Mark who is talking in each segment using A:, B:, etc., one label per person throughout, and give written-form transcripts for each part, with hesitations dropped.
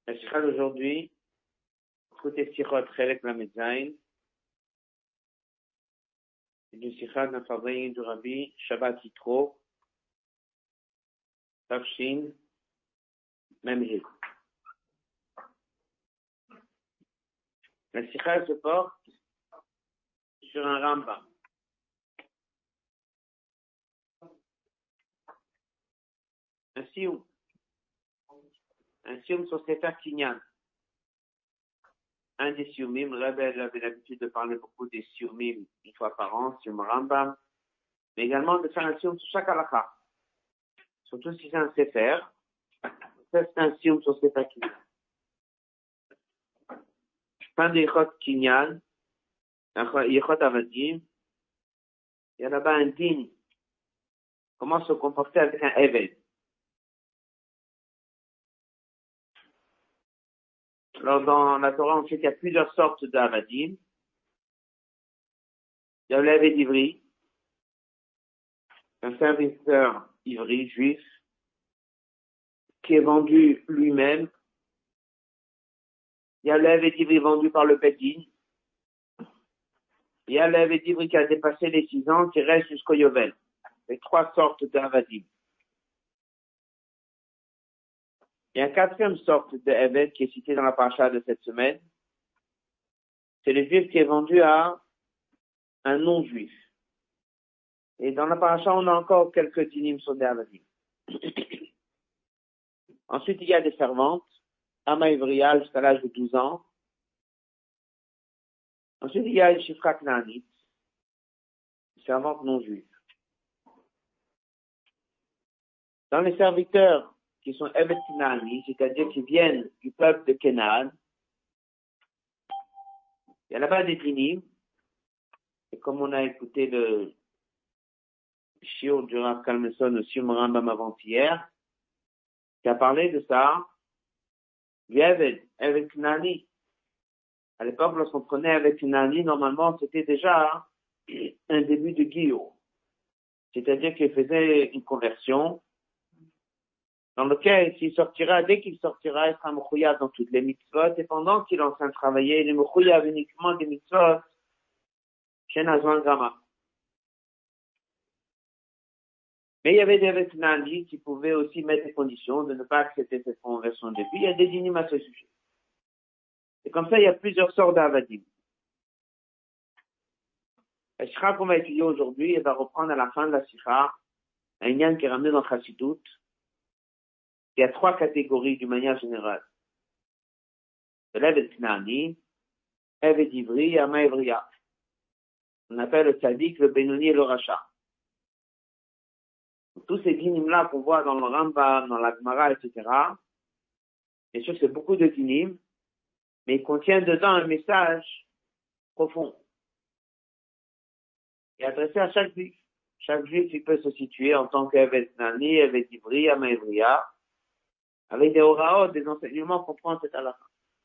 A: La sikha d'aujourd'hui, côté sikhot chelek lamed zayin, c'est du sikha d'un fabrique du Rabbi Shabbat Yitro, Tafshin, Memhe. La sikha se porte sur un Rambam. Un sioum sur Sefer Kinyan. Un des sioumim, le Rebbe avait l'habitude de parler beaucoup des sioumim une fois par an, sioum Rambam, mais également de faire un sioum sur chaque halakha. Surtout si c'est un Sefer, ça c'est un sioum sur Sefer Kinyan. Fin de Yichot Kinyan, Yichot Avadim, il y a là-bas un din, comment se comporter avec un Eved. Alors, dans la Torah, on sait qu'il y a plusieurs sortes d'avadim. Il y a l'Eved Ivri, un serviteur ivri, juif, qui est vendu lui-même. Il y a l'Eved Ivri vendu par le Bedin. Il y a l'Eved Ivri qui a dépassé les 6 ans, qui reste jusqu'au Yovel. C'est 3 sortes d'avadim. Il y a une 4e sorte d'Eved qui est citée dans la paracha de cette semaine. C'est le juif qui est vendu à un non-juif. Et dans la paracha, on a encore quelques dinim sur des avadim. Ensuite, il y a des servantes, Ama Ivriya jusqu'à l'âge de 12 ans. Ensuite, il y a une Shifra Knaanit, servante non-juive. Dans les serviteurs qui sont Evet Knaani, c'est-à-dire qui viennent du peuple de Canaan, il y a là-bas des dinim. Et comme on a écouté le shiur du Rav Kalmeson au Sioum Rambam avant-hier, qui a parlé de ça, du Evet Knaani. À l'époque, lorsqu'on prenait avec Knaani, normalement, c'était déjà un début de guillot. C'est-à-dire qu'il faisait une conversion, dans lequel, s'il sortira, dès qu'il sortira, il sera mouchouyav dans toutes les mitzvot, et pendant qu'il est en train de travailler, il est mouchouyav uniquement des mitzvot chez Nazwan Gama. Mais il y avait des Vetnali qui pouvaient aussi mettre des conditions de ne pas accepter cette conversion depuis. Il y a des dinim à ce sujet. Et comme ça, il y a plusieurs sortes d'avadim. La sikha qu'on va étudier aujourd'hui, elle va reprendre à la fin de la sikha un yan qui est ramené dans Chassidut. Il y a 3 catégories d'une manière générale. L'Eved Knaani, Eved Ivri et Ama Ivriya. On appelle le tzaddik, le Benoni et le Racha. Tous ces dinim-là qu'on voit dans le Rambam, dans la Gemara, etc. Bien sûr, c'est beaucoup de dinim, mais ils contiennent dedans un message profond. Et adressé à chaque juif. Chaque juif, il peut se situer en tant qu'Eved Knaani, Eved Ivri, Ama Ivriya, avec des oraot, des enseignements qu'on prend cette halakha.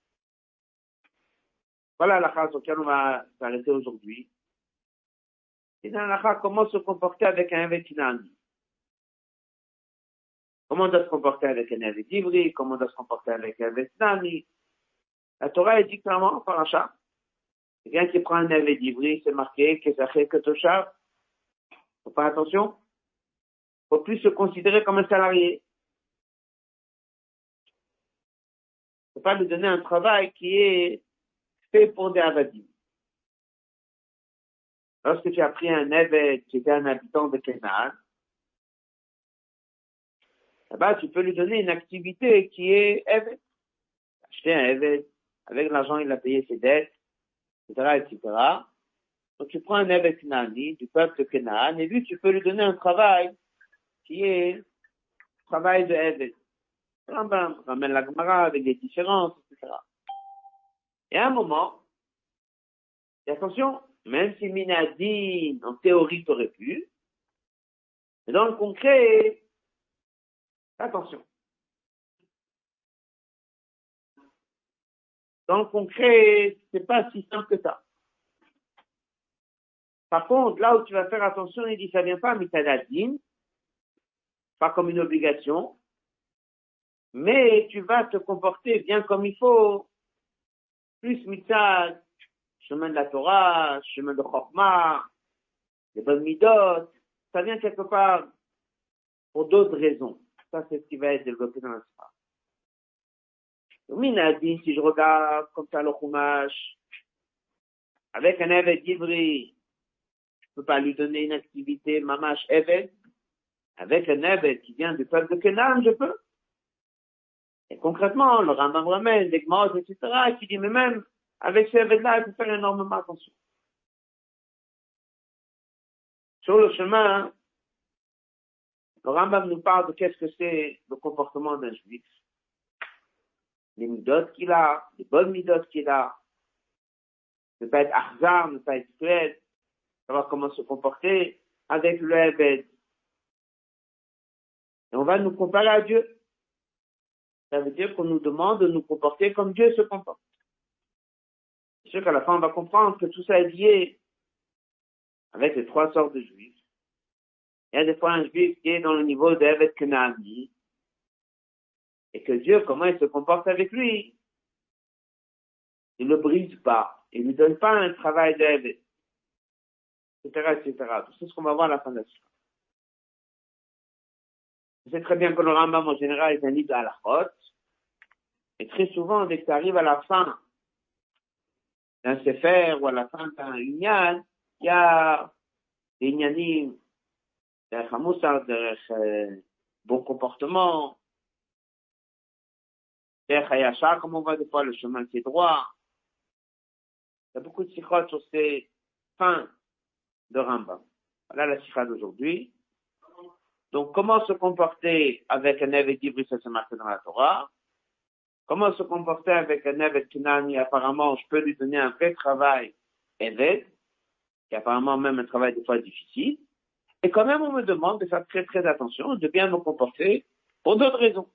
A: Voilà l'halakha sur laquelle on va s'arrêter aujourd'hui. Et dans l'halakha, comment se comporter avec un Eved Knaani. Comment on doit se comporter avec un Eved Ivri, comment on doit se comporter avec un Eved Knaani. La Torah est dit clairement par Racha. Quelqu'un qui prend un Eved Ivri, c'est marqué que ça fait que Toshav. Faut faire attention. Faut plus se considérer comme un salarié. Faut pas lui donner un travail qui est fait pour des avadim. Lorsque tu as pris un Eved qui était un habitant de Canaan, là-bas, tu peux lui donner une activité qui est Eved. Acheter un Eved, avec l'argent, il a payé ses dettes, etc., etc. Donc, tu prends un Eved Knaani, du peuple de Canaan, et lui, tu peux lui donner un travail qui est travail de Eved. Rambam ramène la Gemara avec des différences, etc. Et à un moment, et attention, même si Minadin, en théorie, t'aurais pu, mais dans le concret, attention. Dans le concret, c'est pas si simple que ça. Par contre, là où tu vas faire attention, il dit, ça vient pas Mitadadin, pas comme une obligation, mais tu vas te comporter bien comme il faut, plus mitzad, chemin de la Torah, chemin de Chokmah, les bonnes midot, ça vient quelque part pour d'autres raisons. Ça, c'est ce qui va être développé dans la Torah. Minadi, si je regarde comme ça le Chumash, avec un Eved Ivri, je peux pas lui donner une activité Mamash Eved. Avec un Eved qui vient du peuple de Kenan, je peux. Et concrètement, le Rambam ramène des Gmos, etc., qui dit, mais même avec ce Eved-là, il faut faire énormément attention. Sur le chemin, le Rambam nous parle de qu'est-ce que c'est le comportement d'un juif. Les midot qu'il a, les bonnes midot qu'il a, ne pas être arzar, ne pas être cruel, savoir comment se comporter avec le Eved. Et on va nous comparer à Dieu. Ça veut dire qu'on nous demande de nous comporter comme Dieu se comporte. C'est sûr qu'à la fin, on va comprendre que tout ça est lié avec les trois sortes de juifs. Il y a des fois un juif qui est dans le niveau d'Eved Kenaani, et que Dieu, comment il se comporte avec lui? Il ne le brise pas, il ne lui donne pas un travail d'Eved, etc., etc. Tout ça, c'est ce qu'on va voir à la fin de la histoire. Vous savez très bien que le Rambam, en général, est un livre à la rote, et très souvent, dès que ça arrive à la fin d'un Sefer ou à la fin d'un Inyan, il y a des Inyanim, des Hamoussar, des bon comportement, des Hayashah, comme on voit des fois, le chemin qui est droit. Il y a beaucoup de sikhot sur ces fins de Rambam. Voilà la sikha d'aujourd'hui. Donc, comment se comporter avec un Eved Ivri, ça c'est marqué dans la Torah. Comment se comporter avec un Eved Kenani, apparemment, je peux lui donner un vrai travail Eved, qui est apparemment même un travail des fois difficile. Et quand même, on me demande de faire très très attention, de bien me comporter pour d'autres raisons.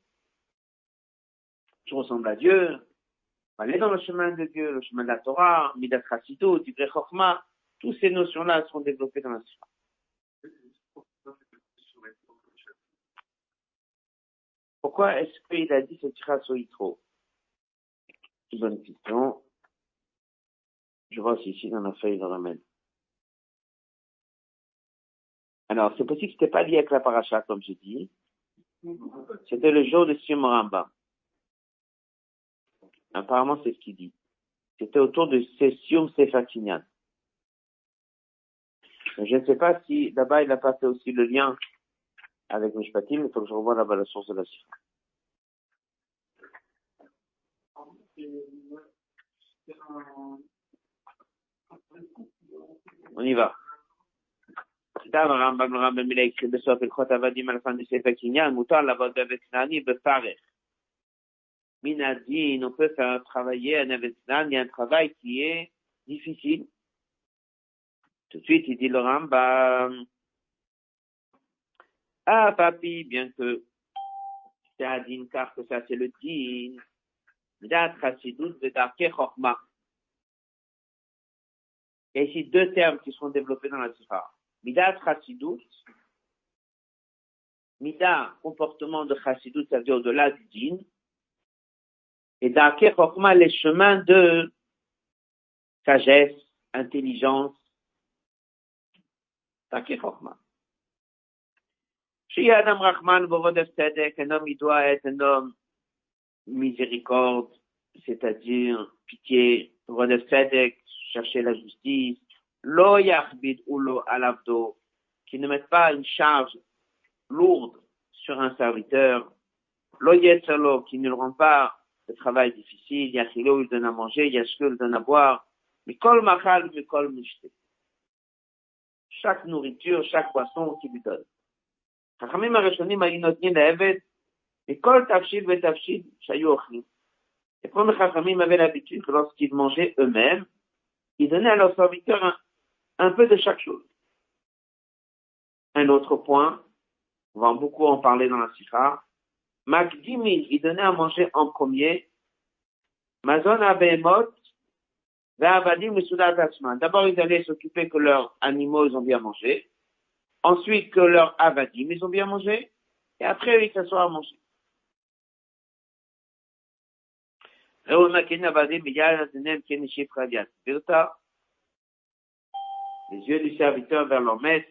A: Je ressemble à Dieu, aller dans le chemin de Dieu, le chemin de la Torah, Midat Chassidut, Divrei Chokhmah, toutes ces notions-là sont développées dans la Sikha. Pourquoi est-ce qu'il a dit ce Sikha sur Yitro? C'est une bonne question. Je vois si ici dans la feuille de remède. Alors, c'est possible que c'était pas lié avec la paracha, comme j'ai dit. C'était le jour de Siyum Rambam. Apparemment, c'est ce qu'il dit. C'était autour de Siyum Sefer Kinyan. Je ne sais pas si là-bas il a pas fait aussi le lien avec Mishpatim, il faut que je revoie là-bas la source de la Sikha. On y va. Le Rambam, il a écrit Bessof el Chot Avadim à la fin du Sefer Kinyan, Moutar la-bas d'Eved Knani Befarech. Minadi, on peut faire travailler un Eved Knani, un travail qui est difficile. Tout de suite, il dit le Rambam, ah papi, bien que c'est un din, car que ça c'est le din, Midat Chassidut Vedarke Chokhmah. Il y a ici deux termes qui seront développés dans la Sikha. Midat Chassidut, Mida, comportement de Chassidut, ça veut dire au-delà du din, et Darke Chokhmah, les chemins de sagesse, intelligence, Darke Chokhmah. Chez Adam Rahman, Borodef Tzedek, un homme, il doit être un homme miséricorde, c'est-à-dire pitié, Borodef Tzedek, chercher la justice, Lo Yachbid ou Lo Alavdo, qui ne mette pas une charge lourde sur un serviteur, Lo Yetzalo, qui ne le rend pas le travail difficile, Yachilo, il donne à manger, Yashko, il donne à boire, Mikol Machal, Mikol Mishte. Chaque nourriture, chaque boisson qu'il lui donne. חכמים הראשונים היו נותנים לעבד מכל תבשיל ותבשיל שהיו אוכלים. Les premiers chachamim avaient l'habitude que lorsqu'ils mangeaient eux-mêmes, ils donnaient à leurs serviteurs un peu de chaque chose. Un autre point, on va beaucoup en parler dans la Sikha, Makdimi, ils donnaient à manger en premier, Mazon Abehemot, Ve'avadim Mesudat Asman. D'abord, ils allaient s'occuper que leurs animaux, ils ont bien mangé. Ensuite, que leurs avadim, ils ont bien mangé. Et après, ils s'assoient à manger. Les yeux du serviteur vers leur maître.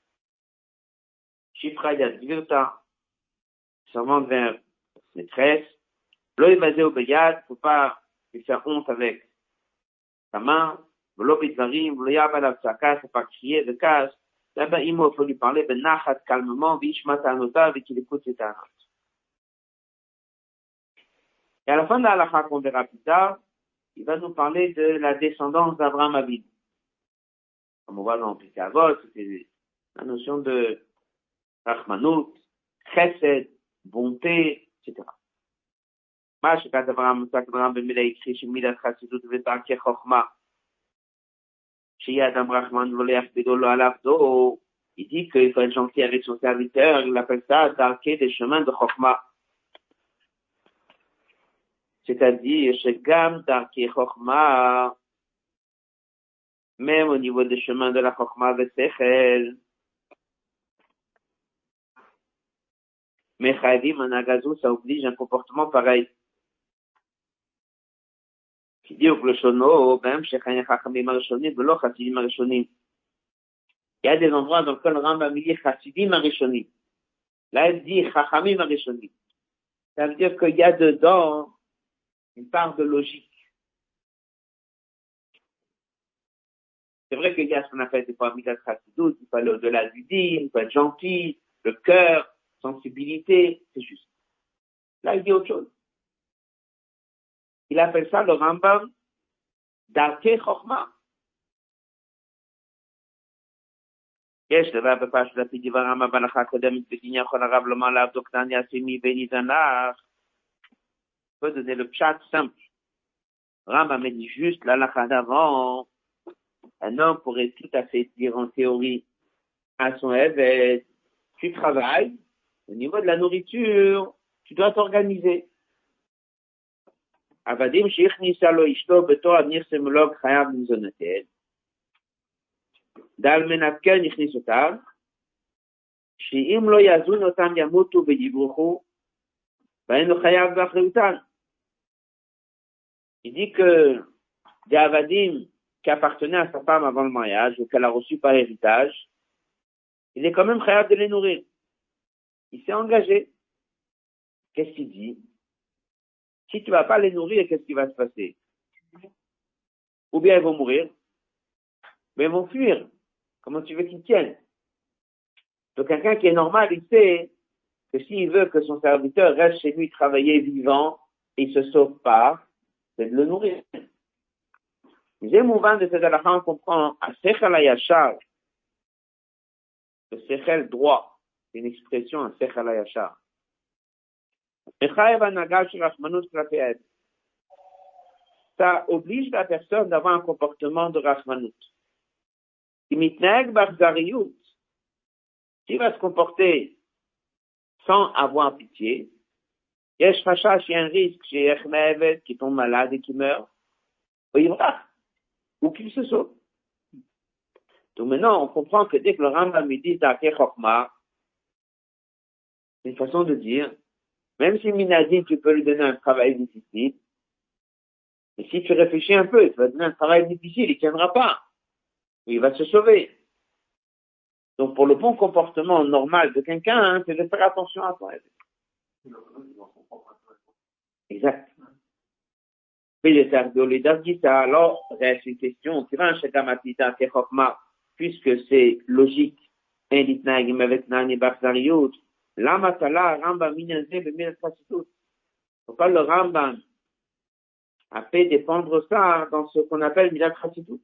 A: Shifrayat Virta. Servante vers maîtresse. L'œil basé au Beyad, faut pas lui faire honte avec sa main. L'obit varim, l'oyab à la tsaka, faut pas crier de casse. Là-bas, il faut lui parler de nachat calmement, vishmata anota, et qu'il écoute ses tarans. Et à la fin de la halakha qu'on verra plus tard, il va nous parler de la descendance d'Abraham Avinu. Comme on voit dans Pirkei, c'était la notion de Rachmanut, Chesed, bonté, etc. מה שכתב אברהם מוצק אברהם במילה הכחיש שמידת חסידות ודרכי חוכמה שיהיה אדם רחמן ולא יכבידו לו על עבדו, il dit qu'il faut être gentil avec son serviteur, il appelle ça d'arquer des chemins de chokma. C'est-à-dire, shegam d'arquer chokma, même au niveau des chemins de la chokma vesechel, mechadim anagazou, ça oblige un comportement pareil. Qui dit au Gloshono, même shechayim chachamim arishonim, velo chasidim arishonim. Il y a des endroits dans lesquels le Rambam dit Chassidim Arishonim. Là, il dit Chachamim Arishonim. Ça veut dire qu'il y a dedans une part de logique. C'est vrai qu'il y a ce qu'on appelle des fois Midat Chassidut, il faut aller au-delà du din, il faut être gentil, le cœur, sensibilité, c'est juste. Là, il dit autre chose. Il appelle ça le Rambam Darkei Chochma. יש דבר בפרשת לפי דבר רמב"ם בהלכה הקודמת בדין יכול הרב לומר לעבדו קטן יעשה מבני זנח. On peut donner le pshat simple. Rambam dit juste l'halakha d'avant. Un homme pourrait tout à fait dire en théorie à son évêque, tu travailles, au niveau de la nourriture, tu dois t'organiser. Avadim shichnisha lo ishto beto adnir semolog chayav mizonatel. דל מנפקל נכניס אותם, שאם לא יזון אותם ימותו ויברחו, ואינו חייב באחריותן. Il dit que des avadim qui appartenaient à sa femme avant le mariage, ou qu'elle a reçu par héritage, il est quand même chayav de les nourrir. Il s'est engagé. Qu'est-ce qu'il dit? Si tu vas pas les nourrir, qu'est-ce qui va se passer? Ou bien ils vont mourir, mais ils vont fuir. Comment tu veux qu'ils tiennent? Donc quelqu'un qui est normal, il sait que s'il veut que son serviteur reste chez lui travailler vivant, et il se sauve pas, c'est de le nourrir. Deuxième mouvement de cette halakha, on comprend à sechel hayashar, le sechel droit, c'est une expression à sechel hayashar. Ça oblige la personne d'avoir un comportement de rachmanut. S'il va se comporter sans avoir pitié, il y a un risque chez Echmevet qui tombe malade et qui meurt, ou qu'il se sauve. Donc maintenant, on comprend que dès que le Rambam me dit Darkei Chochma, c'est une façon de dire, même si Minadi, tu peux lui donner un travail difficile, et si tu réfléchis un peu, tu vas donner un travail difficile, il ne tiendra pas. Il va se sauver. Donc, pour le bon comportement normal de quelqu'un, c'est de faire attention à toi. Exact. Alors, reste une question. Puisque c'est logique, pourquoi le Rambam a fait dépendre ça dans ce qu'on appelle Midat Chassidut?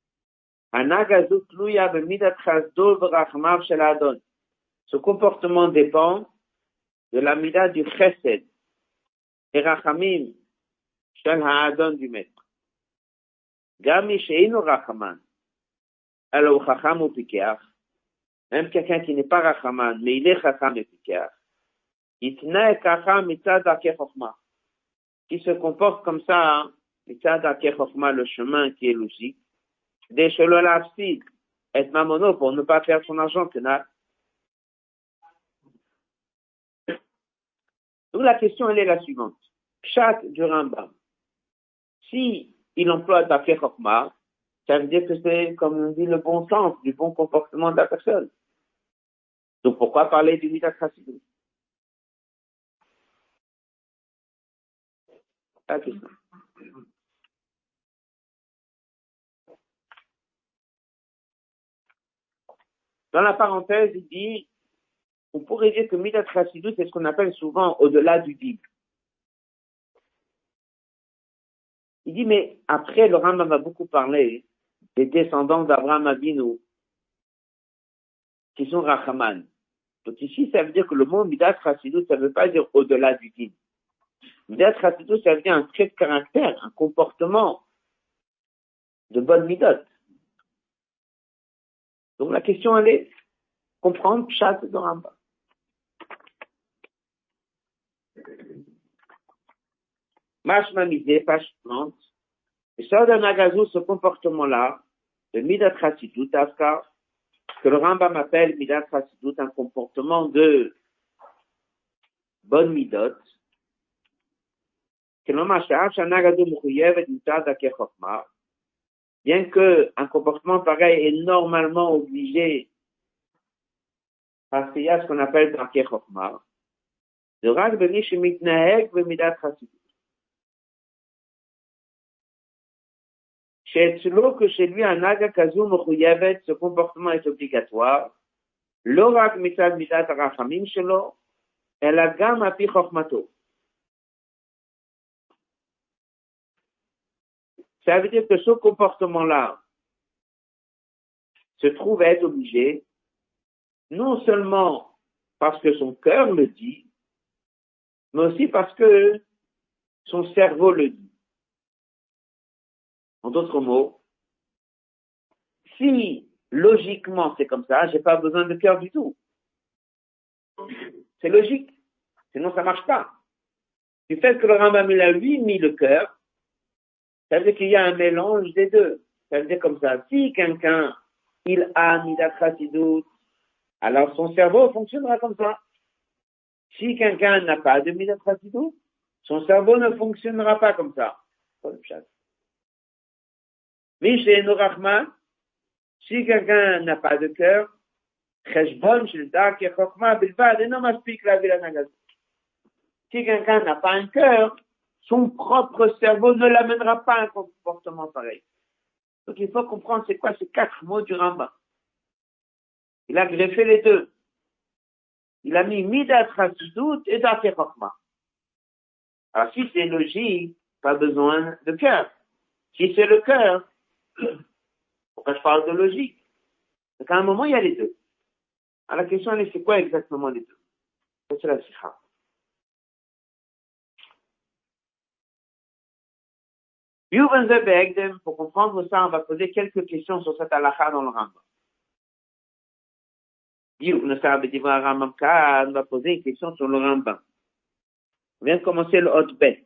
A: Ce comportement dépend de la mida du chesed et rachamim shel ha'adon du maître. Gami she'inu rachaman, alors chacham ou pikeach, même quelqu'un qui n'est pas rachaman, mais il est chacham et pikeach, itna kacham mitzad darkei chochma, qui se comporte comme ça, mitzad darkei chochma, le chemin qui est logique, des shelo l'afsid, et mamono pour ne pas perdre son argent, tenat. Donc la question elle est la suivante. Pshat du Rambam. Si il emploie Darkei Chokma, ça veut dire que c'est, comme on dit, le bon sens, du bon comportement de la personne. Donc pourquoi parler du Midat Chassidut? La question. Dans la parenthèse, il dit, on pourrait dire que Midat Chassidut, c'est ce qu'on appelle souvent au-delà du dib. Il dit, mais après, le Rambam va beaucoup parler des descendants d'Abraham Avinu, qui sont Rachaman. Donc ici, ça veut dire que le mot Midat Chassidut, ça ne veut pas dire au-delà du dib. Midat Chassidut, ça veut dire un trait de caractère, un comportement de bonne Midat. Donc la question, elle est comprendre Pshat de Rambam. Mashma Midé, page 30. Et ça d'un agazou, ce comportement-là, de Midat Chassidut, Afka, que le Rambam appelle Midat Chassidut, un comportement de bonne Midot, que l'on mâche un agazou moukhouyev et mitad Darkei Chokma, bien que un comportement pareil est normalement obligé parce qu'il y a ce qu'on appelle Darkei Chokma, de Rak Beni Shemitnahek ve Midat Chassidut. Chez Etzlo, que chez lui, un aga kazou moukhouyevet, ce comportement est obligatoire, l'orak mitad midat rachamim shelo, el agam api chokhmato. Ça veut dire que ce comportement-là se trouve à être obligé, non seulement parce que son cœur le dit, mais aussi parce que son cerveau le dit. En d'autres mots, si logiquement c'est comme ça, j'ai pas besoin de cœur du tout. C'est logique. Sinon ça marche pas. Du fait que le Rambam il a lui mis le cœur, ça veut dire qu'il y a un mélange des deux. Ça veut dire comme ça, si quelqu'un, il a Midat Chassidut, alors son cerveau fonctionnera comme ça. Si quelqu'un n'a pas de Midat Chassidut, son cerveau ne fonctionnera pas comme ça. Mishe Norachman, si quelqu'un n'a pas de cœur, Cheshbon Shel Darkei Chokma Bilvad, et non m'aspik la ville Nagaz. Si quelqu'un n'a pas un cœur, son propre cerveau ne l'amènera pas à un comportement pareil. Donc il faut comprendre c'est quoi ces 4 mots du Rambam. Il a greffé les deux. Il a mis Midat Chassidut et Darkei Chokma. Alors si c'est logique, pas besoin de cœur. Si c'est le cœur, pourquoi je parle de logique? Donc à un moment il y a les deux. Alors la question est c'est quoi exactement les deux? C'est la sikha. Pour comprendre ça, on va poser quelques questions sur cette halakha dans le Rambam. On va poser une question sur le Rambam. On vient de commencer le hot bet.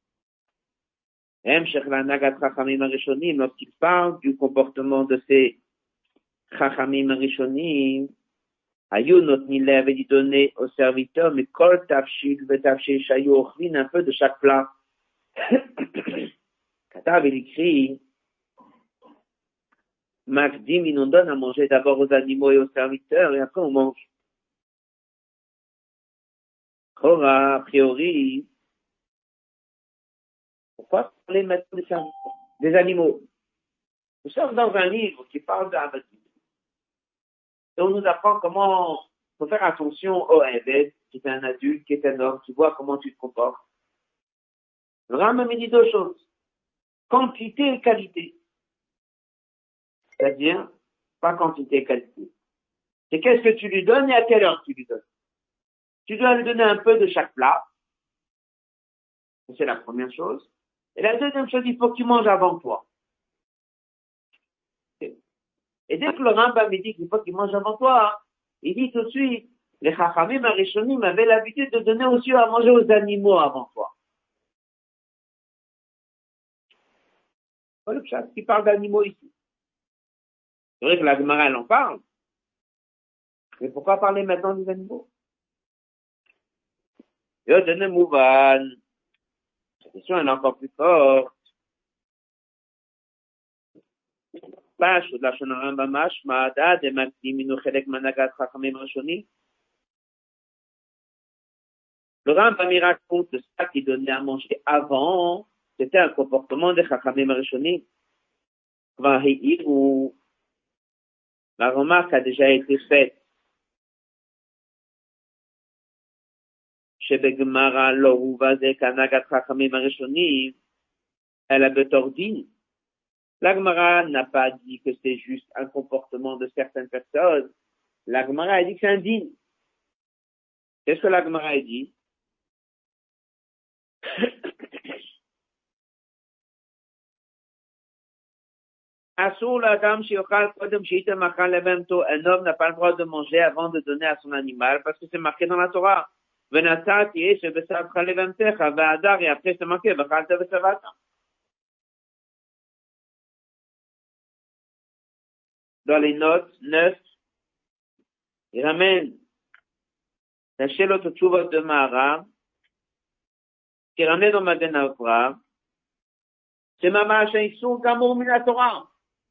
A: Lorsqu'il parle du comportement de ces chachamim rishonim, Ayunot Nile avait dit donner aux serviteurs, mais kol tafshil vetafshil shayu ochlin, un peu de chaque plat. Katav, il écrit, Makdim, il nous donne à manger d'abord aux animaux et aux serviteurs, et après on mange. Chora, a priori, pourquoi parler maintenant des animaux? Nous sommes dans un livre qui parle d'Avadim. Et on nous apprend comment faut faire attention au Eved, qui est un adulte, qui est un homme, qui voit comment tu te comportes. Le Rambam me dit 2 choses. Quantité et qualité. C'est-à-dire, pas quantité et qualité. C'est qu'est-ce que tu lui donnes et à quelle heure tu lui donnes. Tu dois lui donner un peu de chaque plat. C'est la première chose. Et la deuxième chose, il faut qu'il mange avant toi. Et dès que le Rambam me dit qu'il faut qu'il mange avant toi, il dit tout de suite, les Chachamim Arishonim avaient l'habitude de donner aussi à manger aux animaux avant toi. Voilà le chat qui parle d'animaux ici. C'est vrai que la Gemara, elle en parle. Mais pourquoi parler maintenant des animaux? La question est encore plus forte. Pash, de la Shonara Mamash, Maada, de Makdiminu Chelek Managat Chachamim Rishoni. Le Rambam il raconte ça qui donnait à manger avant, c'était un comportement des Chachamim Rishoni. Où la remarque a déjà été faite. Chez Begmara, Loruvaze, Kanagat Chachamim Rishoni, elle a betordi. La Gemara n'a pas dit que c'est juste un comportement de certaines personnes. La Gemara a dit que c'est un dîne. Qu'est-ce que la Gemara a dit? Un homme n'a pas le droit de manger avant de donner à son animal parce que c'est marqué dans la Torah. Et après c'est marqué. Dans les notes 9, il ramène la Shelot Tshuvot de Mahara qui ramène dans Magen Avra. C'est Mamash Issour Gamur Min Torah.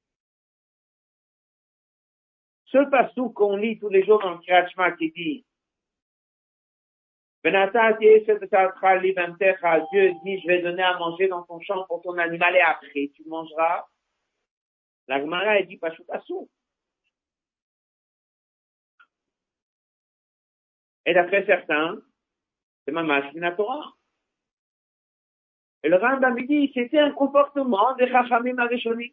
A: Ce passage qu'on lit tous les jours dans le Kriyat Shema qui dit Dieu dit, je vais donner à manger dans ton champ pour ton animal et après tu mangeras. La Gemara a dit pas passage. Et d'après certains, c'est Mamash Min Torah. Et le Rambam dit, c'était un comportement des Chachamim Arishonim.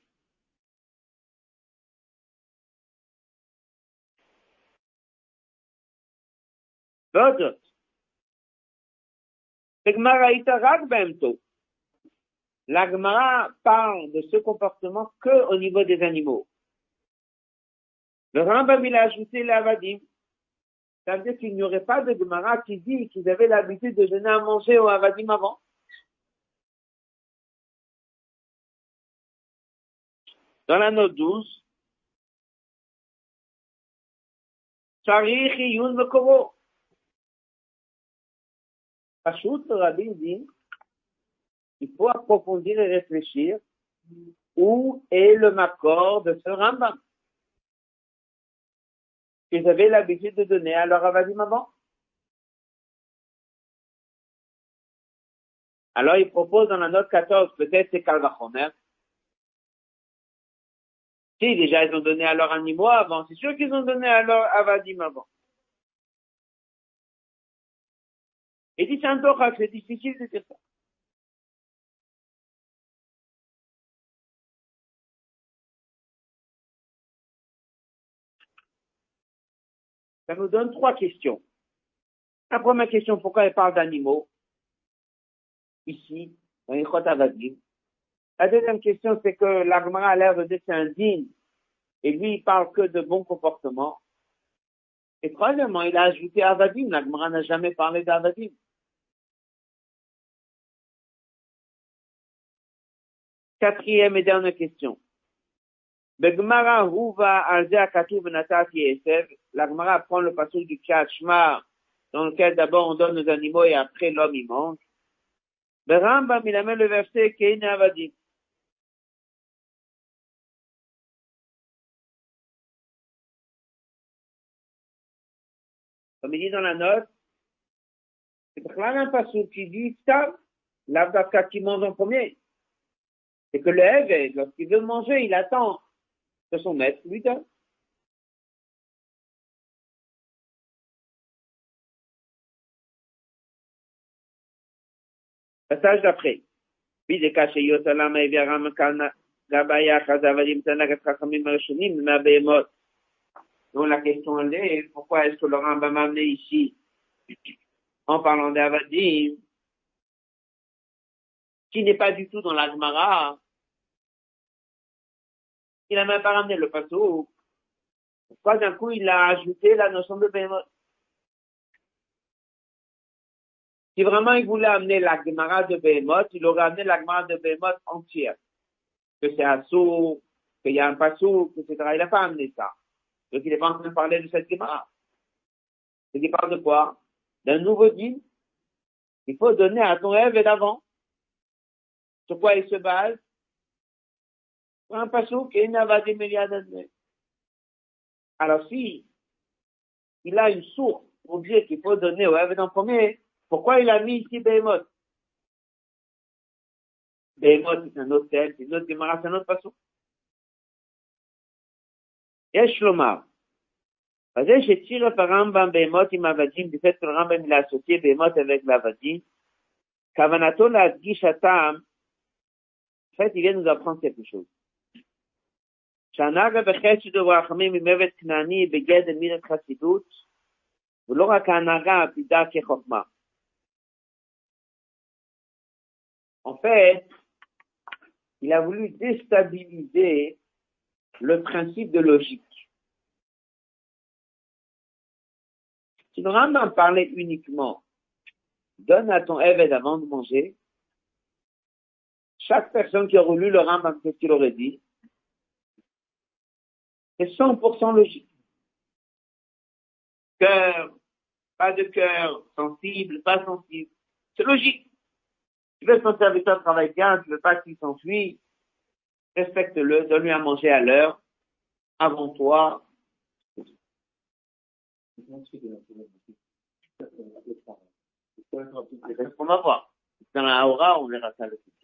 A: D'autres, la Gemara parle de ce comportement que au niveau des animaux. Le Rambam il a ajouté l'avadim. Ça veut dire qu'il n'y aurait pas de Gemara qui dit qu'ils avaient l'habitude de donner à manger aux avadim avant. Dans la note 12, Charich Yun Mekoro. Pachout, le rabbin dit, il faut approfondir et réfléchir où est le makor de ce Rambam qu'ils avaient l'habitude de donner à leur avadim avant. Alors, il propose dans la note 14, peut-être c'est Kal Vachomer. Si, déjà, ils ont donné à leurs animaux avant, c'est sûr qu'ils ont donné à leur avadim avant. Et dit, c'est un dochak, c'est difficile de dire ça. Ça nous donne trois questions. La première question, pourquoi il parle d'animaux? Ici, dans les Chot Avadim. La deuxième question, c'est que l'Agmara a l'air de dire que c'est un digne. Et lui, il parle que de bons comportements. Et troisièmement, il a ajouté Avadim. L'Agmara n'a jamais parlé d'Avadim. Quatrième et dernière question. Begmara Huva Alzea Katu Benatati Esev. L'Agmara prend le passage du Kriyat Shema, dans lequel d'abord on donne aux animaux et après l'homme y mange. Le Rambam, il amène le verset Keine Avadim. Comme il dit dans la note, c'est clairement un passage qui dit ça, l'Avdaka qui mange en premier. C'est que le Eved, lorsqu'il veut manger, il attend que son maître lui donne. Passage d'après. Donc la question est, pourquoi est-ce que le Rambam m'a amené ici, en parlant d'Avadim, qui n'est pas du tout dans la Gemara? Il n'a même pas ramené le pasouk. Pourquoi d'un coup il a ajouté la notion de Behemoth? Si vraiment il voulait amener la Gemara de Behemoth, il aurait amené la Gemara de Behemoth entière. Que c'est un sourd, qu'il y a un pasouk, etc. Il n'a pas amené ça. Donc il n'est pas en train de parler de cette Gemara. Donc il parle de quoi? D'un nouveau dîme. Il faut donner à ton rêve et d'avant. Sur quoi il se base? Un passouk et une avadim eliadadne. Alors si il a une source pour dire qu'il faut donner au Eved en premier, pourquoi il a mis ici Behemoth? Behemoth, c'est un autre thème, c'est une autre Gemara, c'est un autre passouk. Yesh lomar. Vas-y, je tire par Rambam Behemoth im avadim, du fait que le Rambam il a associé Behemoth avec l'avadim. Kavanato la gishatam. En fait, il vient nous apprendre quelque chose. שהנהגה בחסד וברחמים עם עבד כנעני בגדר מידת חסידות, ולא רק ההנהגה עתידה כחוכמה. En fait, il a voulu déstabiliser le principe de logique. Si le Rambam parlait uniquement, donne à ton Eved avant de manger, chaque personne qui aurait lu le Rambam, qu'est-ce qu'il aurait dit? C'est 100% logique. Cœur, pas de cœur, sensible, pas sensible. C'est logique. Tu veux que ton serviteur travaille bien, tu veux pas qu'il s'enfuit, respecte-le, donne-lui à manger à l'heure, avant toi. C'est ce qu'on va voir. Dans la aura, on verra ça le plus.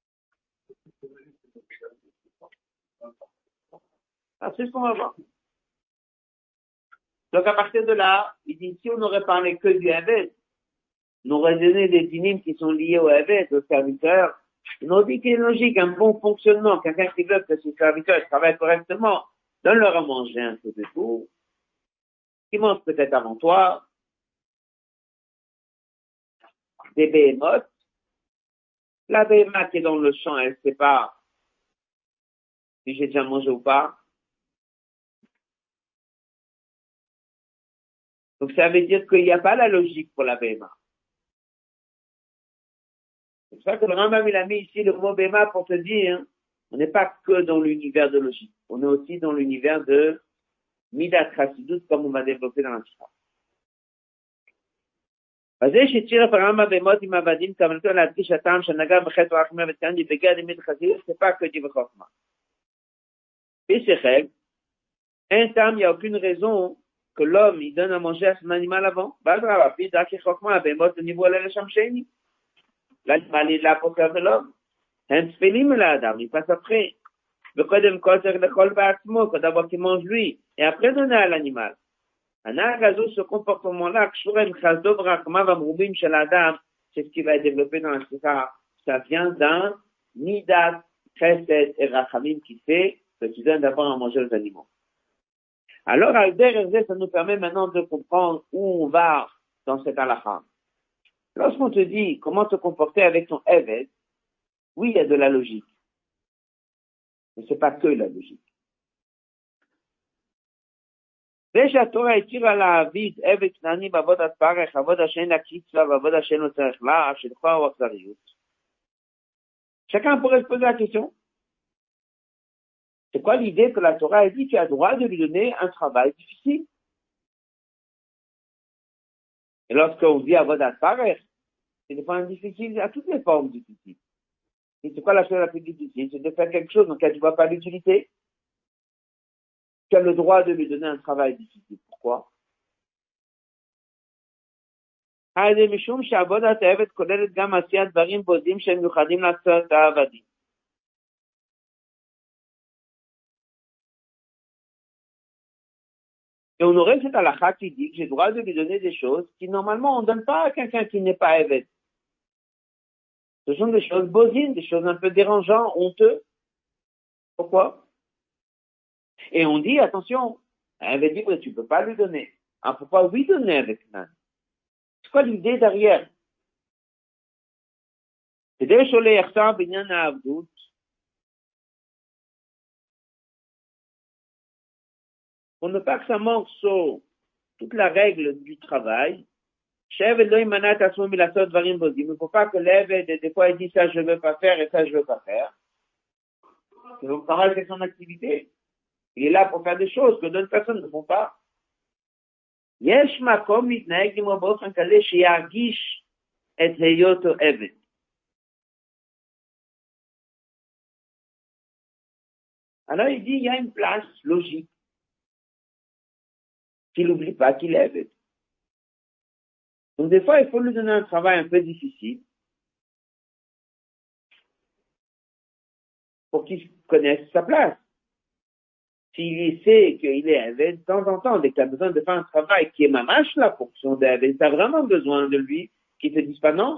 A: Ah, c'est ce qu'on va voir. Donc, à partir de là, il dit, si on n'aurait parlé que du Eved, on aurait donné des dynimes qui sont liés au Eved, au serviteur, on aurait dit qu'il est logique, un bon fonctionnement, quelqu'un qui veut que ses serviteurs travaillent correctement, donne-leur à manger un peu de tout, qui mange peut-être avant toi, des behemoths, la behemoth qui est dans le champ, elle sait pas si j'ai déjà mangé ou pas. Donc ça veut dire qu'il n'y a pas la logique pour la behemoth. C'est pour ça que le Rambam il a mis ici le mot behemoth pour te dire, on n'est pas que dans l'univers de logique, on est aussi dans l'univers de Midat Chassidut, comme on va développer dans la Torah. וזה שהצהיר הרמב"ם בהמות עם עבדים, כוונתו להדגיש הטעם שנגע בחטא ורחמי ותקנדי בגד מיד חסידות, ספק כדי וחוכמה. בשכל, אין טעם, il n'y a aucune raison que l'homme il donne à manger à son animal avant. באדרבה, puis דרכי חוכמה, בהמות niveau עולה לשם שני. l'animal est là pour servir l'homme. הם תפילים אל האדם, il passe après. וקודם כל צריך לאכול בעצמו, d'abord qu'il mange lui, et après donner à l'animal. ce comportement-là, c'est ce qui va être développé dans la Sikha. Ça vient d'un Midat, Chesed et Rachamim qui fait que tu donnes d'abord à manger aux animaux. Alors, Al-Der, ça nous permet maintenant de comprendre où on va dans cette halakha. Lorsqu'on te dit comment te comporter avec ton Eved, oui, il y a de la logique. Mais c'est pas que la logique. ושהתורה התירה להעביד עבד כנעני בעבודת פרך, עבודה שאין לה קיצה ועבודה שאין לו צריך לה, שלך או אכזריות. Chacun pourrait se poser la question. C'est quoi l'idée que la Torah a dit tu as le droit de lui donner un travail difficile? Et lorsqu'on dit avodat parech, c'est des formes difficiles à toutes les formes difficiles. Et c'est quoi la chose la plus difficile? C'est de faire quelque chose dans lequel tu ne vois pas l'utilité. Tu as le droit de lui donner un travail difficile. Pourquoi? משום שעבודת העבד כוללת גם עשיית דברים בודדים שהם מיוחדים לעשות העבדים. Et on aurait cette halakha qui dit que j'ai le droit de lui donner des choses qui normalement on ne donne pas à quelqu'un qui n'est pas Eved. Ce sont des choses bosines, des choses un peu dérangeantes, honteuses. Pourquoi? Et on dit, attention, Eved dit, tu ne peux pas lui donner. Alors pourquoi lui donner avec Nan? C'est quoi l'idée derrière? C'est des choses les Yersa, Binyan Avdout. Pour ne pas que ça manque sur toute la règle du travail, il ne faut pas que l'Eved, des fois, il dit ça, je ne veux pas faire et ça, je ne veux pas faire. Le travail, c'est son activité. Il est là pour faire des choses que d'autres personnes ne font pas. יש מקום להתנהג עמו באופן כזה שירגיש את היותו עבד. Alors il dit, il y a une place logique. Qu'il n'oublie pas qu'il est Eved. Donc des fois, il faut lui donner un travail un peu difficile pour qu'il connaisse sa place. S'il sait qu'il est Eved, de temps en temps, dès qu'il a besoin de faire un travail qui est mamache, la fonction d'Eved, tu as vraiment besoin de lui, qu'il te dise pas non.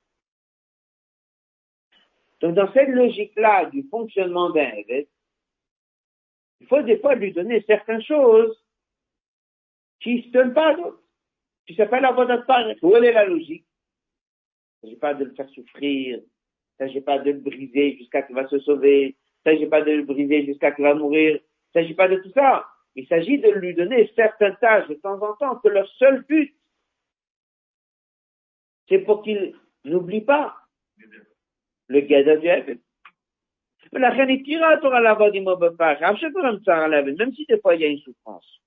A: Donc dans cette logique-là du fonctionnement d'un Eved, il faut des fois lui donner certaines choses qui ne se donnent pas à d'autres. Qui s'appelle la voie d'Atpar. Où est la logique? Il ne s'agit pas de le faire souffrir. Il ne s'agit pas de le briser jusqu'à qu'il va se sauver. Il ne s'agit pas de le briser jusqu'à qu'il va mourir. Il ne s'agit pas de tout ça. Il s'agit de lui donner certaines tâches de temps en temps que leur seul but, c'est pour qu'il n'oublie pas le Gada du Eved. Mais la reine tira à la voie d'Imobapar. Même si des fois il y a une souffrance.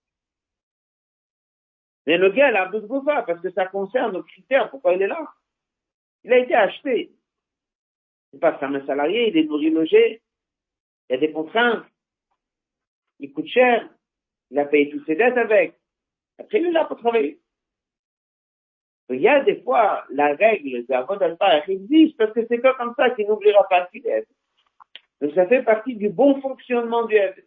A: Mais le gars, il a besoin de ça parce que ça concerne nos critères. Pourquoi il est là? Il a été acheté. C'est pas comme un salarié, il est nourri, logé. Il y a des contraintes. Il coûte cher. Il a payé toutes ses dettes avec. Après, il est là pour travailler. Il y a des fois, la règle de la voie d'Alpha existe parce que c'est comme ça qu'il n'oubliera pas qu'il est. Donc ça fait partie du bon fonctionnement du Eved.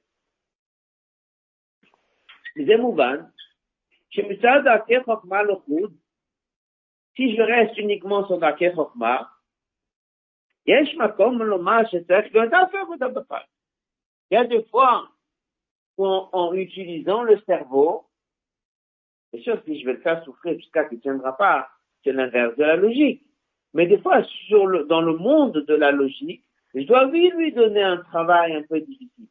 A: C'est Mouban. Si je reste uniquement sur Dakeh Chokma, il y a des fois où en utilisant le cerveau, c'est sûr que si je vais le faire souffrir jusqu'à qu'il ne tiendra pas, c'est l'inverse de la logique. Mais des fois, dans le monde de la logique, je dois lui donner un travail un peu difficile.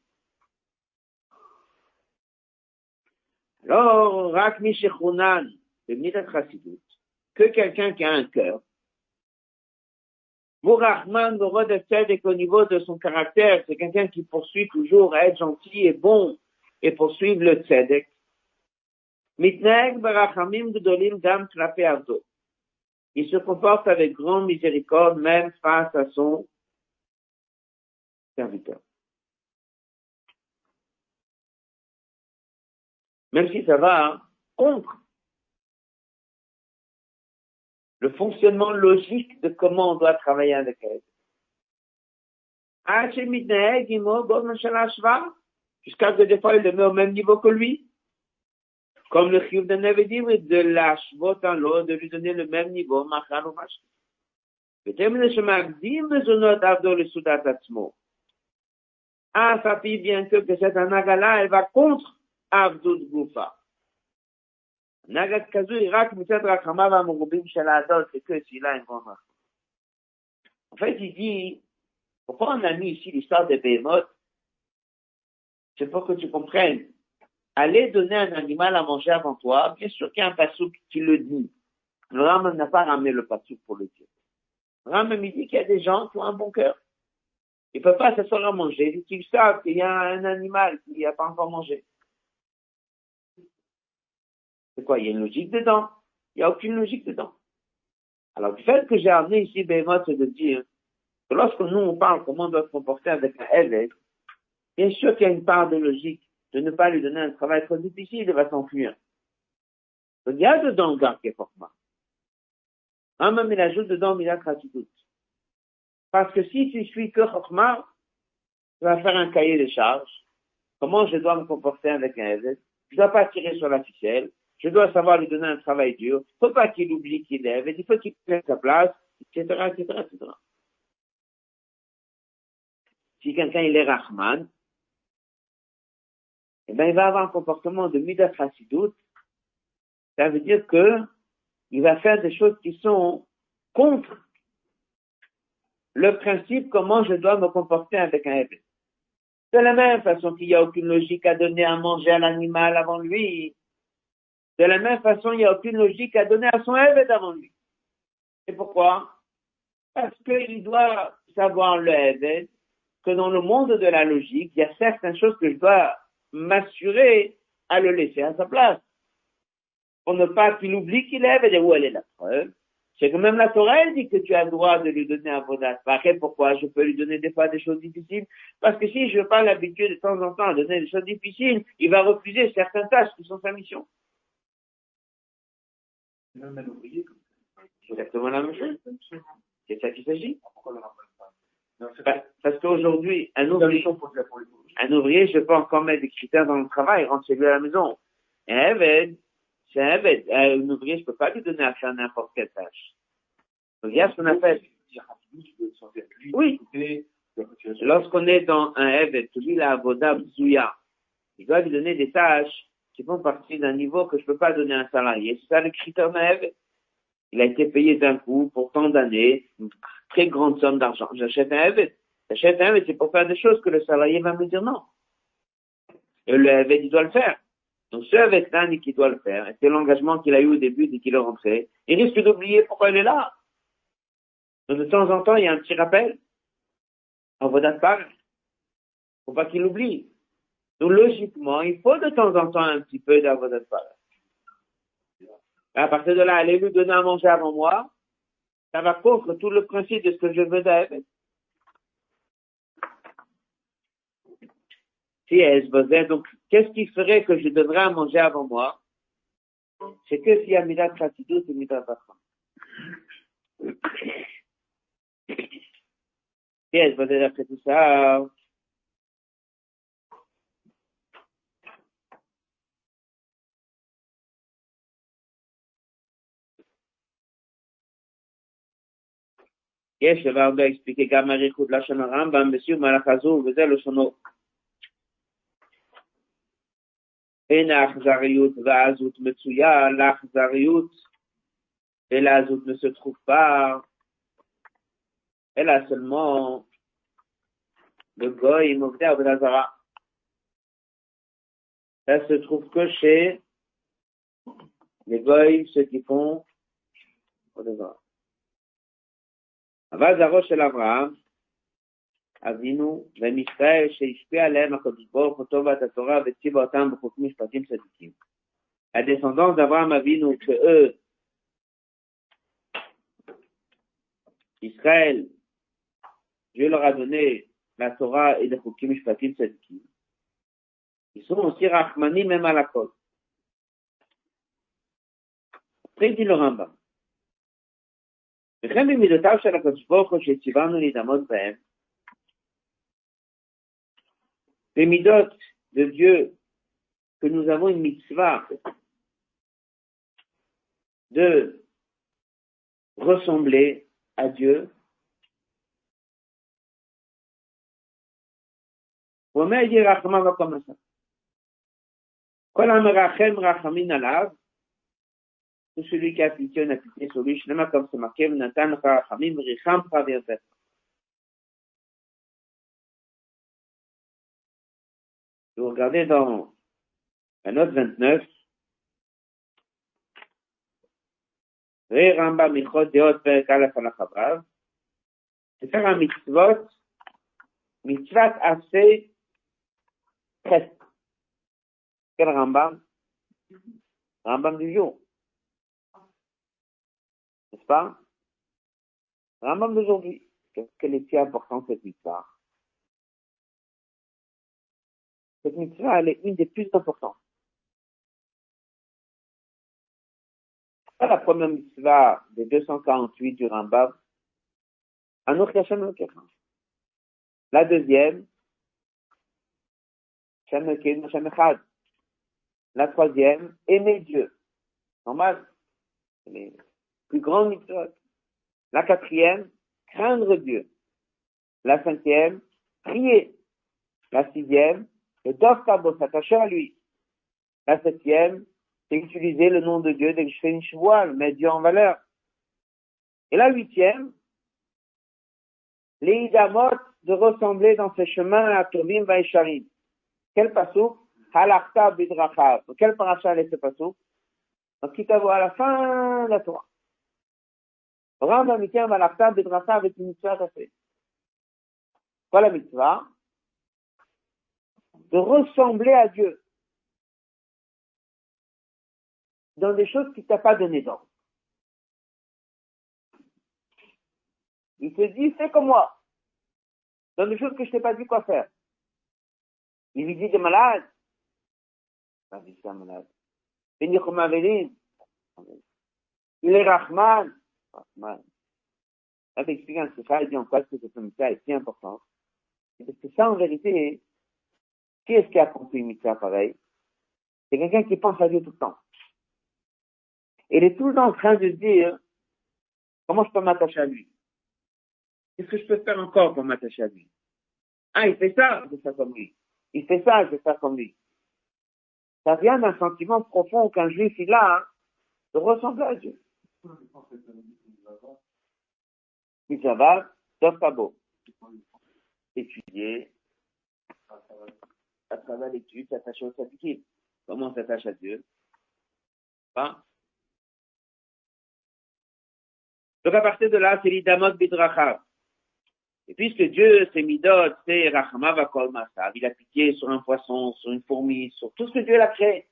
A: Alors, Rak Mishechunan, le Midat Chassidut, que quelqu'un qui a un cœur, Mourachman, Morod Tzedek, au niveau de son caractère, c'est quelqu'un qui poursuit toujours à être gentil et bon et poursuivre le Tzedek. Mitneg Barachamim Gdolim Gam Klape Avdo. Il se comporte avec grande miséricorde, même face à son serviteur. Même si ça va contre le fonctionnement logique de comment on doit travailler avec elle. Jusqu'à ce que des fois il le met au même niveau que lui. Comme le chiyuv de Nevedim, de l'ashvot en l'eau, de lui donner le même niveau, machal ou machal. Papi, bien que cette anaga-là, elle va contre Avdut Goufa. Nagat Kazu, Irak, Mitzad Rachamav, Amurubim, Shaladot, c'est que s'il a une grande marque. En fait, il dit, pourquoi on a mis ici l'histoire des Behemoth? C'est pour que tu comprennes. Aller donner un animal à manger avant toi, bien sûr qu'il y a un passouk qui le dit. Le Rambam n'a pas ramené le passouk pour le dire. Le Rambam il dit qu'il y a des gens qui ont un bon cœur. Ils ne peuvent pas s'asseoir à manger. Ils savent qu'il y a un animal qui n'a pas encore mangé. C'est quoi? Il y a une logique dedans. Il n'y a aucune logique dedans. Alors, du fait que j'ai amené ici Behemoth, c'est de dire que lorsque nous, on parle comment on doit se comporter avec un Eved, bien sûr qu'il y a une part de logique de ne pas lui donner un travail trop difficile, il va s'enfuir. Donc, il y a dedans le gars qui est fortement. Même il ajoute dedans Milat Chassidut. Parce que si tu suis que Chokma, tu vas faire un cahier de charges. Comment je dois me comporter avec un Eved? Je ne dois pas tirer sur la ficelle. Je dois savoir lui donner un travail dur. Il ne faut pas qu'il oublie qu'il est Eved. Il faut qu'il prenne sa place, etc., etc., etc. Si quelqu'un il est Rahman, eh ben, il va avoir un comportement de Midat Chassidut. Ça veut dire que il va faire des choses qui sont contre le principe comment je dois me comporter avec un Eved. De la même façon qu'il n'y a aucune logique à donner à manger à l'animal avant lui, de la même façon, il n'y a aucune logique à donner à son Eved avant lui. Et pourquoi? Parce qu'il doit savoir le Eved que dans le monde de la logique, il y a certaines choses que je dois m'assurer à le laisser à sa place. Pour ne pas qu'il oublie qu'il est Eved. Et où elle est la preuve? C'est que même la Torah, elle dit que tu as le droit de lui donner un avodat. Après, pourquoi je peux lui donner des fois des choses difficiles? Parce que si je n'ai pas l'habitude de temps en temps à donner des choses difficiles, il va refuser certaines tâches qui sont sa mission.
B: Même un ouvrier.
A: C'est exactement la même chose. C'est ça qu'il s'agit. Parce qu'aujourd'hui, un ouvrier, je peux encore mettre des critères dans le travail, il rentre chez lui à la maison. Un Eved, c'est un Eved. Un ouvrier, je peux pas lui donner à faire n'importe quelle tâche. Donc, il y a ce qu'on appelle. Oui. Lorsqu'on est dans un Eved, celui là, Avoda Bzouya, il doit lui donner des tâches qui font partie d'un niveau que je peux pas donner à un salarié. C'est ça le critère d'un Eved. Il a été payé d'un coup pour tant d'années, une très grande somme d'argent. J'achète un Eved. J'achète un Eved, c'est pour faire des choses que le salarié va me dire non. Et le Eved, il doit le faire. Donc, ce Eved-là, qui doit le faire, et c'est l'engagement qu'il a eu au début dès qu'il est rentré, il risque d'oublier pourquoi il est là. Donc, de temps en temps, il y a un petit rappel. En Vodat Park. Faut pas qu'il oublie. Donc, logiquement, il faut de temps en temps un petit peu d'Avodat Park. À partir de là, aller lui donner à manger avant moi, ça va contre tout le principe de ce que je veux d'Eved. Si elle se posait, donc, qu'est-ce qui ferait que je donnerais à manger avant moi? C'est que s'il y a Midat Khatidou, c'est Midat Bacham. Si elle se posait d'après tout ça, je vais en expliquer Gamarichut la Rambam, monsieur Malachazou, vous êtes le sono. En Achzariut, Vazut, Metsuya, l'Achzariut, et l'Azut ne se trouve pas. Elle a seulement le Goy, Mouvdé, Abdazara. Ça se trouve que chez les Goy, ceux qui font Abdazara. Avazaro chez l'Abraham, Avinu, Vemishrael, chez Ishpe, Alem, Akodibor, Kotovat, Torah, Vetibotam, Bukhukim, Shpatim, Sadikim. La descendance d'Abraham Avinu, que eux, Israël, Dieu leur a donné la Torah et les Chukim, Shpatim, Sadikim. Ils sont aussi Rachmani, même à la côte. Après, il dit le Rambam. וכן במידותיו של הקדוש ברוך הוא שציוונו להתעמוד בהם, les midot de Dieu, que nous avons une mitzvah de ressembler à Dieu. ואומר ידי רחמיו הקומסה. כל המרחם רחמין עליו, tout celui qui a pitié, on a pitié sur lui, Shlema comme c'est marqué, Natan rachamim richam pravirtet. Vous regardez dans la note 29, Ramba Michot Deot Perek Aleph Alachabrav, c'est faire un mitzvot, mitzvat assez presque. Quel Rambam? Rambam du jour. N'est-ce pas? Rambam d'aujourd'hui. Quelle est si importante cette mitzvah? Cette mitzvah, elle est une des plus importantes. C'est la première mitzvah des 248 du Rambam. Anoch Hashem Elokecha. La deuxième, Hashem Elokeinu Hashem Echad. La troisième, aimer Dieu. Normal. C'est les plus grandes mitzvot. La quatrième, craindre Dieu. La cinquième, prier. La sixième, le Dov Kabo, s'attacher à lui. La septième, c'est utiliser le nom de Dieu dès que je fais une chevoile, mettre Dieu en valeur. Et la huitième, les idamot, de ressembler dans ces chemins à Tovim Vaisharim. Quel passouk? Halachta bidrachav. Quel paracha est ce passouk? Donc, qui t'avoue à la fin de la Torah. Rambam Mikem Halachta bidrachav avec une mitzvah à fait. Quoi la mitzvah? De ressembler à Dieu. Dans des choses qui t'a pas donné d'ordre. Il te dit, fais comme moi. Dans des choses que je t'ai pas dit quoi faire. Il lui dit, t'es malade. Pas dit ça, malade. Il est Rahman. Rahman. Là, t'expliques un secret, il dit en quoi est-ce que cette mitzvah est si importante. Parce que ça, en vérité, qui est-ce qui a compris une mitzvah pareil? C'est quelqu'un qui pense à Dieu tout le temps. Et il est tout le temps en train de dire, comment je peux m'attacher à lui? Qu'est-ce que je peux faire encore pour m'attacher à lui? Ah, il fait ça, je vais faire comme lui. Il fait ça, je vais faire comme lui. Ça vient d'un sentiment profond qu'un juif, il a, hein, de ressembler à Dieu. Mitzvah, Dov Tabo. Étudier, à travers l'étude, s'attacher au tzadikim. Comment on s'attache à Dieu? Hein? Donc à partir de là, c'est l'idamot bidrachav. Et puisque Dieu, c'est midot, c'est rachamav akol masav, il a pitié sur un poisson, sur une fourmi, sur tout ce que Dieu l'a créé.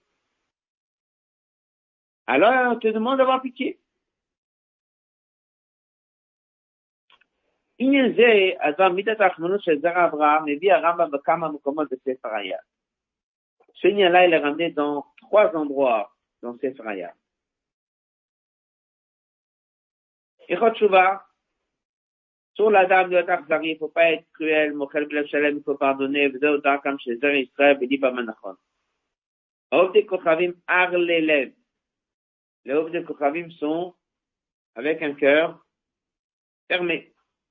A: Alors, on te demande d'avoir pitié. Ce lien-là, il est ramené dans 3 endroits dans Sefer Hayah. Echot Shuvah, sur la dame de l'Akhzari, il ne faut pas être cruel, Mochel B'Lev Shalem, il faut pardonner, V'zeh Darkam Shezer Israël, B'di Bamanachon. Ovde Kochavim Arlelev. Les Ovde Kochavim sont avec un cœur fermé.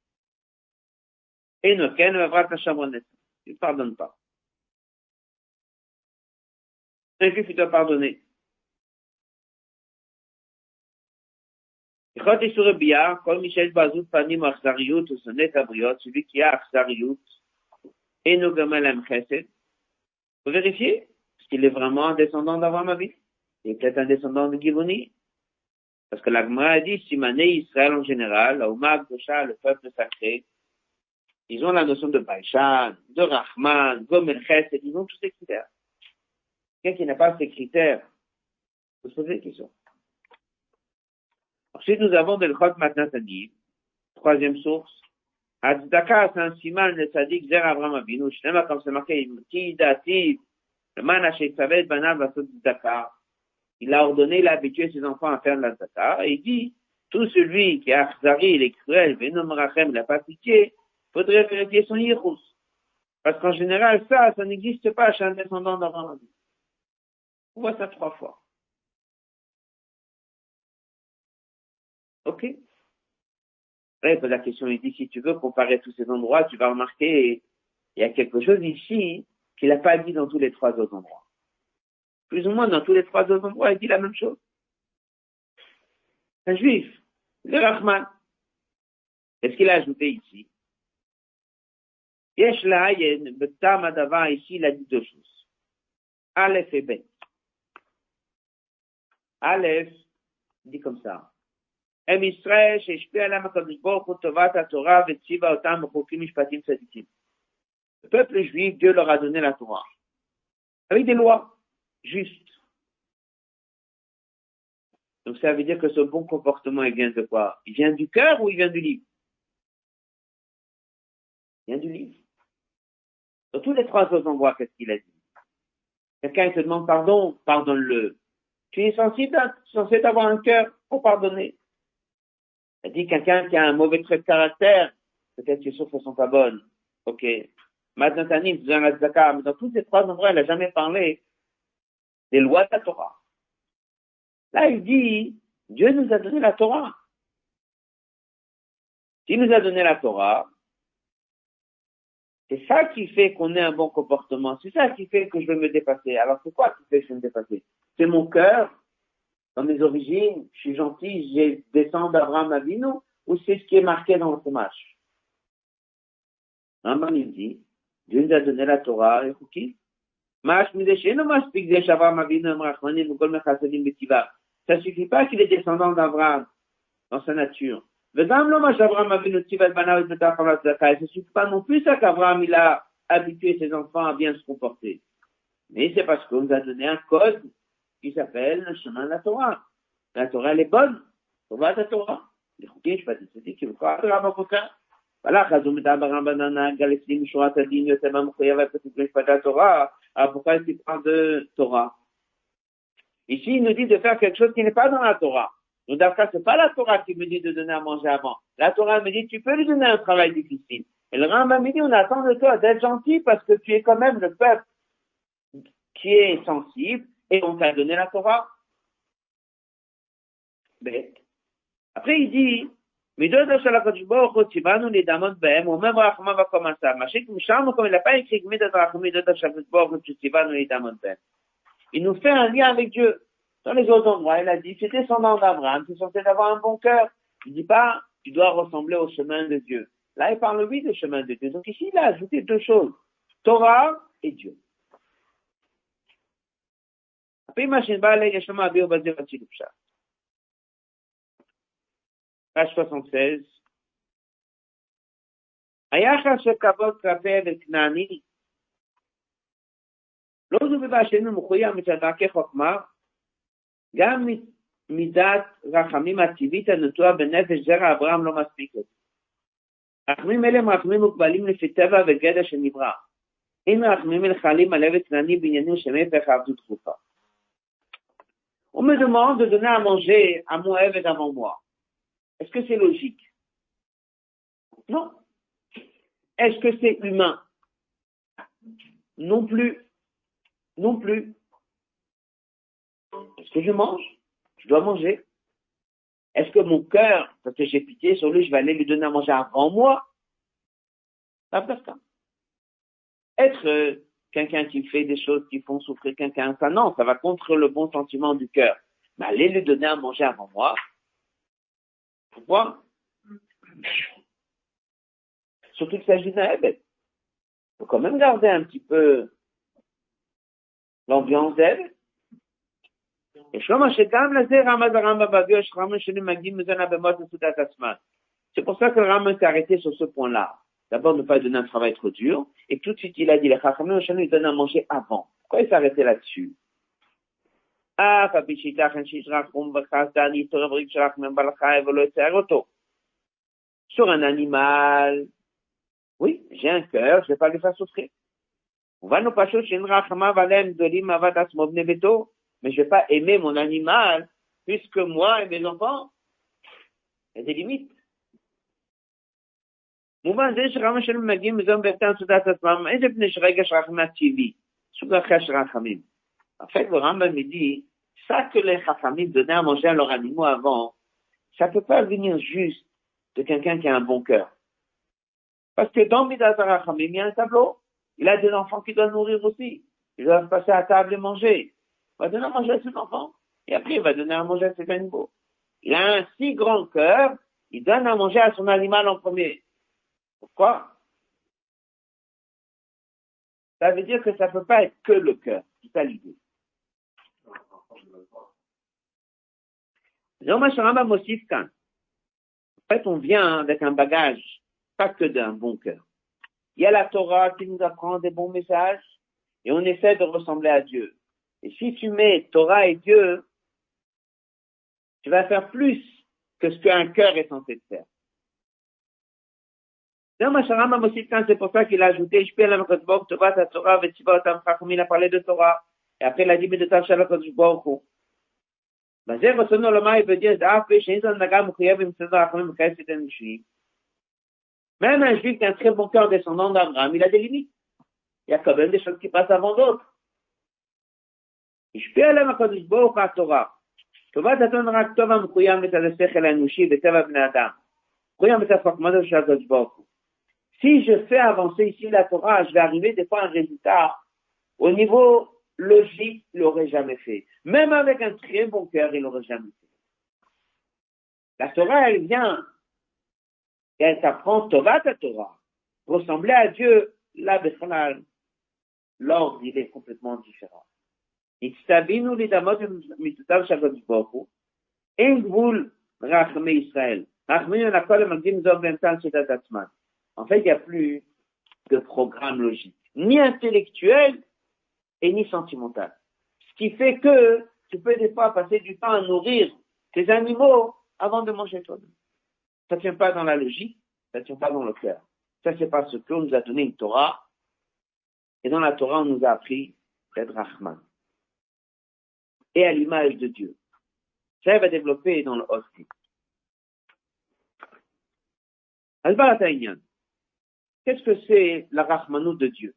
A: Et Noken, Vavrat Hashamonet. Il ne pardonne pas. Un juif, il doit pardonner. Echot sur Bia, Kol Michel Bazout Panim Achzariyut, ou Sonet Abriot, celui qui a Achzariyut, et no Gamalem Chesed. Faut vérifier, est-ce qu'il est vraiment un descendant d'Avraham Avinu? Il est peut-être un descendant de Givoni. Parce que la Gemara a dit, Simané Israël en général, la Ouma Gdosha, le peuple sacré, ils ont la notion de Baïchan, de Rahman, Gomel Chesed, ils ont tous ces critères. Quelqu'un qui n'a pas ces critères, vous se posez des questions. Ensuite, nous avons de l'Chot Matnat Hadib, troisième source. Hazdaka, c'est un siman, le tzaddik, Zer Avraham Avinu, Shnema, comme c'est marqué, Ki Dati, le man Hachet Savet, Banav, Vasot Zdaka. Il a ordonné, il a habitué ses enfants à faire de la Zdaka, et il dit, tout celui qui est Achzari, il est cruel, Venom Rachem, il n'a pas pitié, faudrait vérifier son Yirous. Parce qu'en général, ça n'existe pas chez un descendant d'Avraham Avinu. On voit ça 3 fois. Ok? Après, il pose la question, il dit, si tu veux comparer tous ces endroits, tu vas remarquer, il y a quelque chose ici qu'il n'a pas dit dans tous les 3 autres endroits. Plus ou moins dans tous les 3 autres endroits, il dit la même chose. Un juif, le Rahman. Qu'est-ce qu'il a ajouté ici? Yesh la'ayen, betam adava, ici, il a dit 2 choses. Aleph et Bet. Aleph, dit comme ça. Em Israël, שהשפיע עליהם הקדוש ברוך הוא טובת התורה וציווה אותם בחוקים משפטים צדיקים. Le peuple juif, Dieu leur a donné la Torah. Avec des lois justes. Donc ça veut dire que ce bon comportement, il vient de quoi? Il vient du cœur ou il vient du livre? Il vient du livre. Dans tous les 3 autres endroits, qu'est-ce qu'il a dit? Quelqu'un te demande pardon, pardonne-le. Tu es censé avoir un cœur pour pardonner. Il a dit quelqu'un qui a un mauvais trait de caractère, peut-être que ses sources ne sont pas bonnes. Ok. Maintenant, Tanim, faisant la Tzedaka, mais dans tous ces 3 endroits, il n'a jamais parlé des lois de la Torah. Là, il dit, Dieu nous a donné la Torah. S'il nous a donné la Torah, c'est ça qui fait qu'on ait un bon comportement. C'est ça qui fait que je veux me dépasser. Alors, c'est quoi qui fait que je veux me dépasser? C'est mon cœur, dans mes origines, je suis gentil, je descends d'Abraham Avinu, ou c'est ce qui est marqué dans le Chumash? Rambam, il dit, Dieu nous a donné la Torah, et Chouki. Ça suffit pas qu'il est descendant d'Abraham dans sa nature. Ça suffit pas non plus ça qu'Abraham il a habitué ses enfants à bien se comporter. Mais c'est parce qu'on nous a donné un code qui s'appelle le chemin de la Torah. La Torah elle est bonne. On va à la Torah. לחוקים, משפטים צדיקים, וכל הרב הבוקר. voilà, pourquoi est-ce qu'il parle de Torah? Ici, il nous dit de faire quelque chose qui n'est pas dans la Torah. Donc, d'après, c'est pas la Torah qui me dit de donner à manger avant. La Torah me dit, tu peux lui donner un travail difficile. Et le Rambam me dit, on attend de toi d'être gentil parce que tu es quand même le peuple qui est sensible et on t'a donné la Torah. Mais, après, il dit, Midot של הקדוש ברוך הוא ציוונו להידמות בהם, הוא אומר ברחמה וקומתה. מה שמשם מקום, il n'a pas écrit midot של הקדוש ברוך הוא שציוונו להידמות בהם. Il nous fait un lien avec Dieu. Dans les autres endroits, il a dit, tu es descendant d'Abraham, tu es censé avoir un bon cœur. Il dit pas, tu dois ressembler au chemin de Dieu. Là, il parle oui du chemin de Dieu. Donc ici, il a ajouté deux choses. Torah et Dieu. Après, page 76. היחס של כבוד כלפי עבד כנעני לא זו שאינו מחויב מצד דרכי חוכמה, גם מידת רחמים הטבעית הנטועה בנפש זרע אברהם לא מספיקת. רחמים אלה הם רחמים מוגבלים לפי טבע וגדר שנברא. אין רחמים אלה חלים על עבד כנעני בעניינים שמהפך עבדות דחופה. On me demande de donner à manger à mon Eved avant moi. Est-ce que c'est logique? Non. Est-ce que c'est humain? Non plus. Non plus. Est-ce que je mange? Je dois manger. Est-ce que mon cœur, parce que j'ai pitié sur lui, je vais aller lui donner à manger avant moi? Pas certain. Être quelqu'un qui fait des choses qui font souffrir quelqu'un, ça non, ça va contre le bon sentiment du cœur. Mais aller lui donner à manger avant moi, pourquoi? Surtout qu'il s'agit d'un Ebed. Il faut quand même garder un petit peu l'ambiance d'Ebed. C'est pour ça que le Rambam s'est arrêté sur ce point-là. D'abord, ne pas donner un travail trop dur. Et tout de suite, il a dit, les Chachamim, ils donnent à manger avant. Pourquoi il s'est arrêté là-dessus? Sur un animal, oui, j'ai un cœur, je ne vais pas le faire souffrir. Mais je ne vais pas aimer mon animal, puisque moi et mes enfants, il y a des limites. En fait, le Rambam me dit, ça que les Chachamim donnaient à manger à leurs animaux avant, ça ne peut pas venir juste de quelqu'un qui a un bon cœur. Parce que dans Midat HaRachamim, il y a un tableau. Il a des enfants qui doivent nourrir aussi. Ils doivent passer à table et manger. Il va donner à manger à ses enfants. Et après, il va donner à manger à ses animaux. Il a un si grand cœur, il donne à manger à son animal en premier. Pourquoi? Ça veut dire que ça ne peut pas être que le cœur. C'est ça l'idée. En fait, on vient avec un bagage, pas que d'un bon cœur. Il y a la Torah qui nous apprend des bons messages et on essaie de ressembler à Dieu. Et si tu mets Torah et Dieu, tu vas faire plus que ce qu'un cœur est censé faire. C'est pour ça qu'il a ajouté, il a parlé de Torah, et après il a dit, mais de ta chaleur que je bois au cou. Même un juif qui a un très bon cœur descendant d'Abraham, il a des limites. Il y a quand même des choses qui passent avant d'autres. Si je fais avancer ici la Torah, je vais arriver des fois à un résultat au niveau logique, il l'aurait jamais fait. Même avec un très bon cœur, il l'aurait jamais fait. La Torah, elle vient et elle t'apprend Tovat à Torah. Ressembler à Dieu, là, Bechalal, l'ordre, il est complètement différent. Itztabinu lidamot mitutav shakadosh baruch hu, en gvul rachmei Israël. Rachmei lakol magdim zov b'emtan shedat atzman. En fait, il n'y a plus de programme logique, ni intellectuel et ni sentimental. Ce qui fait que tu peux des fois passer du temps à nourrir tes animaux avant de manger toi-même. Ça tient pas dans la logique, ça tient pas dans le cœur. Ça, c'est parce qu'on nous a donné une Torah, et dans la Torah, on nous a appris d'être Rahman. Et à l'image de Dieu. Ça va développer dans le Hostie. Qu'est-ce que c'est la Rahmanout de Dieu?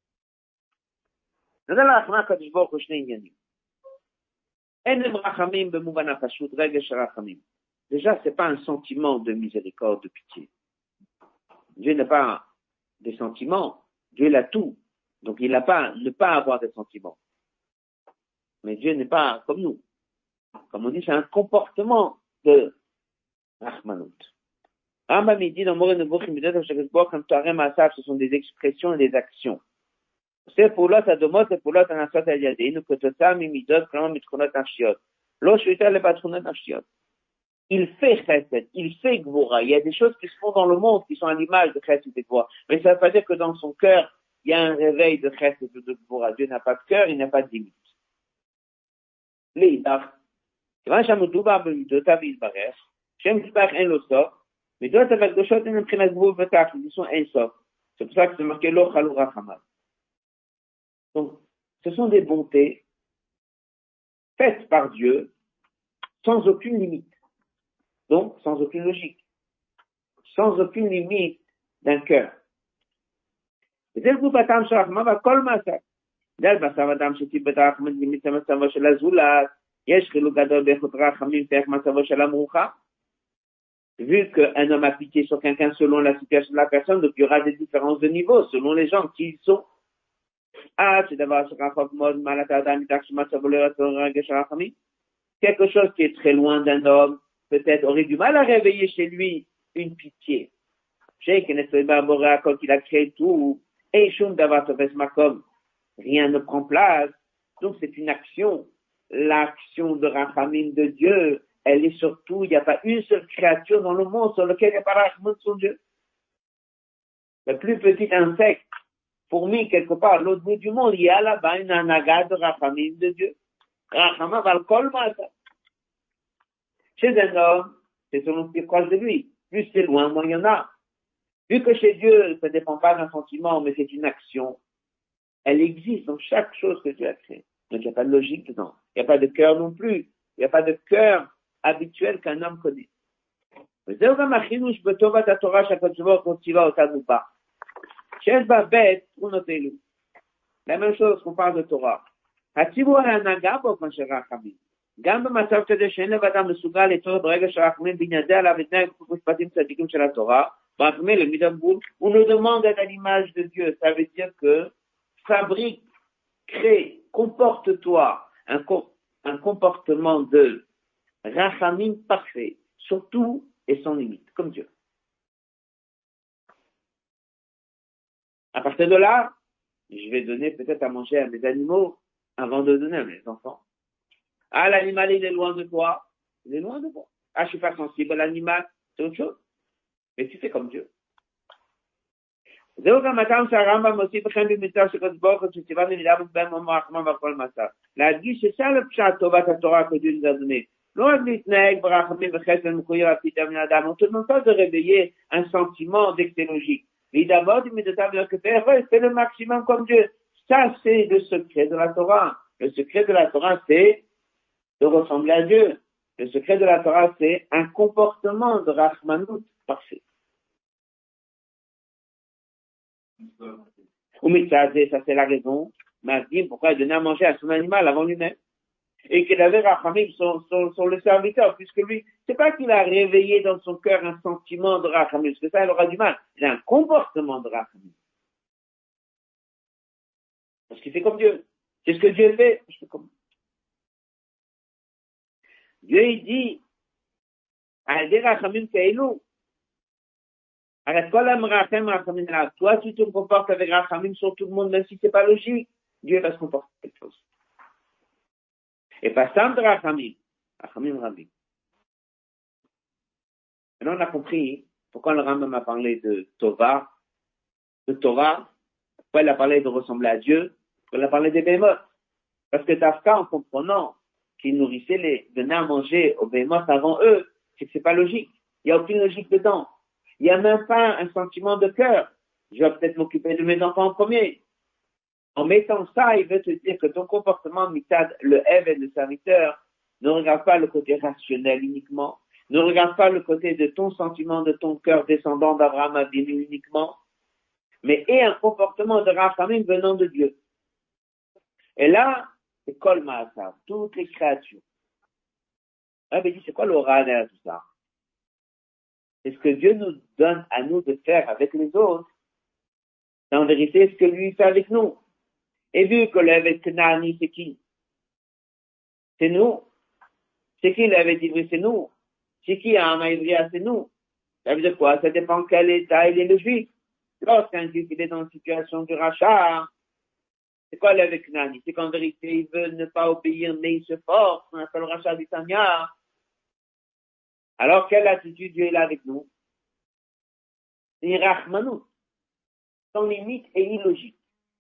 A: Déjà, c'est pas un sentiment de miséricorde, de pitié. Dieu n'a pas des sentiments. Dieu l'a tout. Donc, il n'a pas, ne pas avoir des sentiments. Mais Dieu n'est pas comme nous. Comme on dit, c'est un comportement de Rahmanout. Rambam dit dans Moreh Nevuchim, ce sont des expressions et des actions. C'est pour l'autre adomot, c'est pour l'autre anasot al-yadenu, que totam imidot, klam mitchonot nafshiot. Lo shuita le patronot nafshiot. Il fait chesed, il fait gvura. Il y a des choses qui se font dans le monde qui sont à l'image de chesed et gvura. Mais ça ne veut pas dire que dans son cœur, il y a un réveil de chesed et de gvura. Dieu n'a pas de cœur, il n'a pas de limite. Leïdach. כיוון שהמדובר במידותיו יתברך, שם יתברך אין לו סוף, מידות הקדושות הן מבחינת גבול ותכלית, ils sont אין סוף. C'est pour ça que c'est marqué לא חלו רחמיו. Donc, ce sont des bontés faites par Dieu sans aucune limite. Donc, sans aucune logique. Sans aucune limite d'un cœur. וזה גבול הטעם של רחמיו, הכל מעשה. דל בשר אדם שתיבט רחמים limite מצבו של הזולת, יש חילוק גדול באיכות רחמים תחת מצבו של המאוחר. Vu qu'un homme a pitié sur quelqu'un selon la situation de la personne, donc il y aura des différences de niveau selon les gens qui ils sont. C'est d'avoir quelque chose qui est très loin d'un homme, peut-être aurait du mal à réveiller chez lui une pitié. Qu'il a créé tout, et rien ne prend place. Donc c'est une action. L'action de Rachamim de Dieu, elle est surtout, il n'y a pas une seule créature dans le monde sur laquelle il n'y a pas Rachamim de son Dieu. Le plus petit insecte, fourmi quelque part à l'autre bout du monde, il y a là-bas une anaga de Rachamim de Dieu. Rachamim va le colmer. Chez un homme, c'est selon ce qui est proche de lui. Plus c'est loin, moins il y en a. Vu que chez Dieu, ça ne dépend pas d'un sentiment, mais c'est une action, elle existe dans chaque chose que Dieu a créée. Donc, il n'y a pas de logique dedans. Il n'y a pas de cœur non plus. Il n'y a pas de cœur habituel qu'un homme connaît. La même chose qu'on parle de Torah. גם במצב כזה שאין לבדם מסוגל ליצור ברגע שרחמים בניידע עליו את תנאי משפטים צדיקים של התורה, ברחמי למידה גבול, on nous demande à l'image de Dieu. Ça veut dire que fabrique, crée, comporte-toi un comportement de rachamim parfait, surtout et sans limite, comme Dieu. À partir de là, je vais donner peut-être à manger à mes animaux avant de donner à mes enfants. Ah, l'animal, il est loin de toi. Il est loin de toi. Ah, je suis pas sensible à l'animal. C'est autre chose. Mais tu fais comme Dieu. זהו גם הטעם שהרמב"ם מוסיף לכם במצווה שקדוש ברוך הוא שציווה במידה ובהם רחמם והכל מצב. להדגיש שזה לפשט טובת התורה que Dieu nous a donné. לא רק להתנהג ברחמים וחסד מחויב על פי בני אדם, on te demande pas de réveiller un sentiment dès que c'est logique. D'abord, c'est le maximum comme Dieu. Ça, c'est le secret de la Torah. Le secret de la Torah, c'est de ressembler à Dieu. Le secret de la Torah, c'est un comportement de Rahmanout parfait. Ça c'est la raison, Mazdim, pourquoi il donnait à manger à son animal avant lui-même. Et qu'il avait Rachamim, son le serviteur, puisque lui, c'est pas qu'il a réveillé dans son cœur un sentiment de Rachamim, parce que ça, il aura du mal. Il a un comportement de Rachamim. Parce qu'il fait comme Dieu. C'est ce que Dieu fait, je fais comme Dieu, il dit, Alde Rachamim Kailou. Arrête quoi là, Rachamim là. Toi, tu te comportes avec Rachamim sur tout le monde, même si c'est pas logique. Dieu va se comporter quelque chose. Et pas simple de Rachamim. Rachamim Rabbi. Maintenant, on a compris pourquoi le Rambam a parlé de Torah, pourquoi il a parlé de ressembler à Dieu, pourquoi il a parlé des bémotes. Parce que Tafka, en comprenant qu'ils nourrissaient donnait à manger aux bémotes avant eux, c'est que c'est pas logique. Il n'y a aucune logique dedans. Il n'y a même pas un sentiment de cœur. Je vais peut-être m'occuper de mes enfants en premier. En mettant ça, il veut te dire que ton comportement, mitad, le Ève et le serviteur, ne regarde pas le côté rationnel uniquement, ne regarde pas le côté de ton sentiment, de ton cœur descendant d'Abraham Avinu uniquement, mais est un comportement de rachamim venant de Dieu. Et là, c'est Kol Ma'asav, toutes les créatures. Ah, mais dit, c'est quoi l'aura derrière tout ça? C'est ce que Dieu nous donne à nous de faire avec les autres. C'est en vérité ce que lui fait avec nous. Et vu que l'Ève Knani, c'est qui? C'est nous. C'est qui l'Ève d'Ivry? C'est nous. C'est qui Ama Ivria? C'est nous. Ça veut dire quoi? Ça dépend quel état il est le juif. Lorsqu'un juif il est dans une situation de rachat, c'est quoi l'Ève Knani? C'est qu'en vérité, il veut ne pas obéir, mais il se force. On appelle le rachat du Tanya. Alors, quelle attitude Dieu est là avec nous? C'est Rachmanou. Son limite est illogique.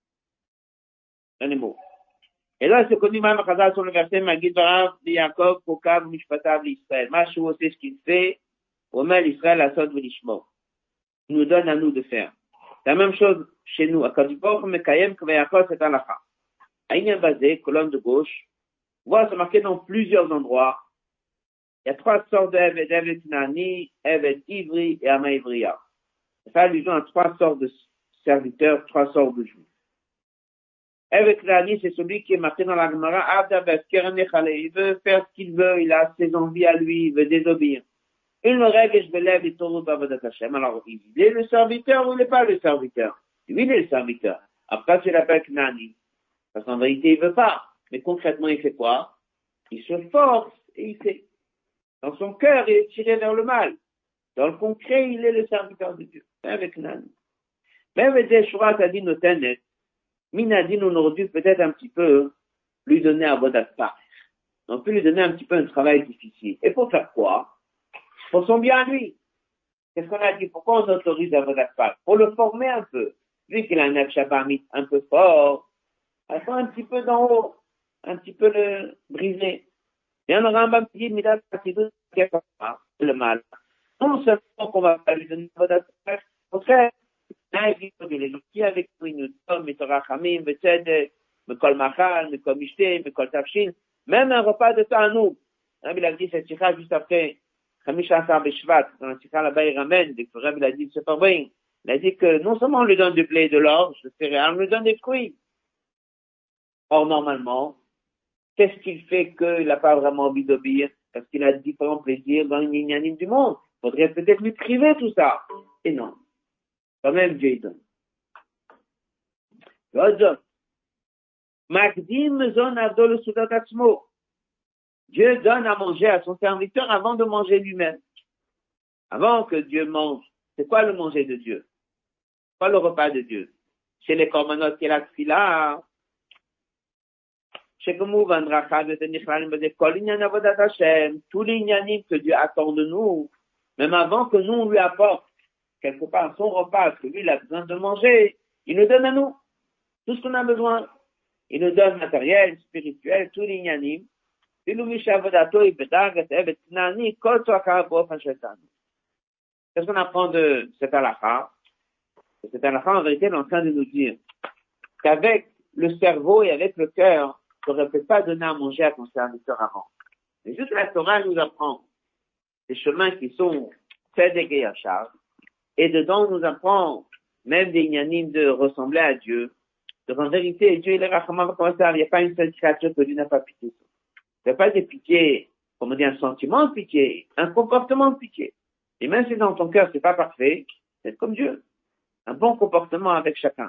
A: Un mot. Et là, c'est connu même à sur le verset Magid Barav, Yaakov, Pokav, Mishpatav, l'Israël. Machou, c'est ce qu'il fait. Omer l'Israël, Asod, Velishmo. Il nous donne à nous de faire. C'est la même chose chez nous. À Kadibor, Mekayem, Kvayakov, c'est Alacha. À Inyan Bazé, colonne de gauche. Voilà, c'est marqué dans plusieurs endroits. Il y a trois sortes d'Eved, Eved Nani, Eved Ivri et Ama Ivriya. Ça fait allusion à trois sortes de serviteurs, trois sortes de juifs. Eved Nani, c'est celui qui est marqué dans la Gemara, Abda Beskeren Echale. Il veut faire ce qu'il veut, il a ses envies à lui, il veut désobéir. Il me règle et je me lève et tourne Bavadat Hashem. Alors, il est le serviteur ou il n'est pas le serviteur? Lui, il est le serviteur. Après, c'est l'appel Knani. Parce qu'en vérité, il veut pas. Mais concrètement, il fait quoi? Il se force et il fait. Dans son cœur, il est tiré vers le mal. Dans le concret, il est le serviteur de Dieu. C'est avec Nani. Même avec des Shura, t'as dit Notenet. Minadine, on aurait dû peut-être un petit peu lui donner à Bodaspar. On peut lui donner un petit peu un travail difficile. Et pour faire quoi? Pour son bien à lui. Qu'est-ce qu'on a dit? Pourquoi on autorise à Bodaspar? Pour le former un peu. Vu qu'il a un Nefshabamit un peu fort, il faut un petit peu d'en haut. Un petit peu le briser. Il y en aura un Rambam qui dit, Midat Pasidou, c'est le mal. Non seulement qu'on va pas lui donner Bodaspar, au contraire, il est gentil avec nous, il nous donne, Mitorah Chamim, Betzedek, Mekol Machal, Mekol Mishte, Mekol Tafshin, même un repas de temps à nous. Il a dit cette sikha juste après, Chamisha Asar Beshvat, dans la sikha là-bas, il ramène, dès que le Rabbi l'a dit, c'est pas vrai. Il a dit que non seulement on lui donne du blé et de l'orge, de céréales, on lui donne des fruits. Or, normalement, qu'est-ce qu'il fait qu'il n'a pas vraiment envie d'obéir? Parce qu'il a différents plaisirs dans les ignanim du monde. Il faudrait peut-être lui priver tout ça. Et non. Quand même, Dieu il donne. Makdim zon avdol sudat atzmo. Dieu donne à manger à son serviteur avant de manger lui-même. Avant que Dieu mange. C'est quoi le manger de Dieu? C'est quoi le repas de Dieu? Chez les korbanot qui est la tfila. Chez Gomou vandracha de Nichranim de Kol inyan avodat Hashem. Tous les inyanim que Dieu attend de nous. Même avant que nous on lui apporte quelque part son repas, parce que lui il a besoin de manger. Il nous donne à nous tout ce qu'on a besoin. Il nous donne matériel, spirituel, tout l'inyanim. Qu'est-ce qu'on apprend de cet halakha? Cet halakha, en vérité, est en train de nous dire qu'avec le cerveau et avec le cœur, tu ne peux pas donner à manger à ton serviteur avant. Mais juste la Torah nous apprend des chemins qui sont tzedek et yachar. Et dedans, on nous apprend même des inyanim de ressembler à Dieu. Donc en vérité, Dieu il est rachamim comme ça. Il n'y a pas une seule créature que Dieu n'a pas pitié. Il n'y a pas de pitié, comme on dit, un sentiment de pitié, un comportement de pitié. Et même si dans ton cœur c'est pas parfait, c'est comme Dieu. Un bon comportement avec chacun.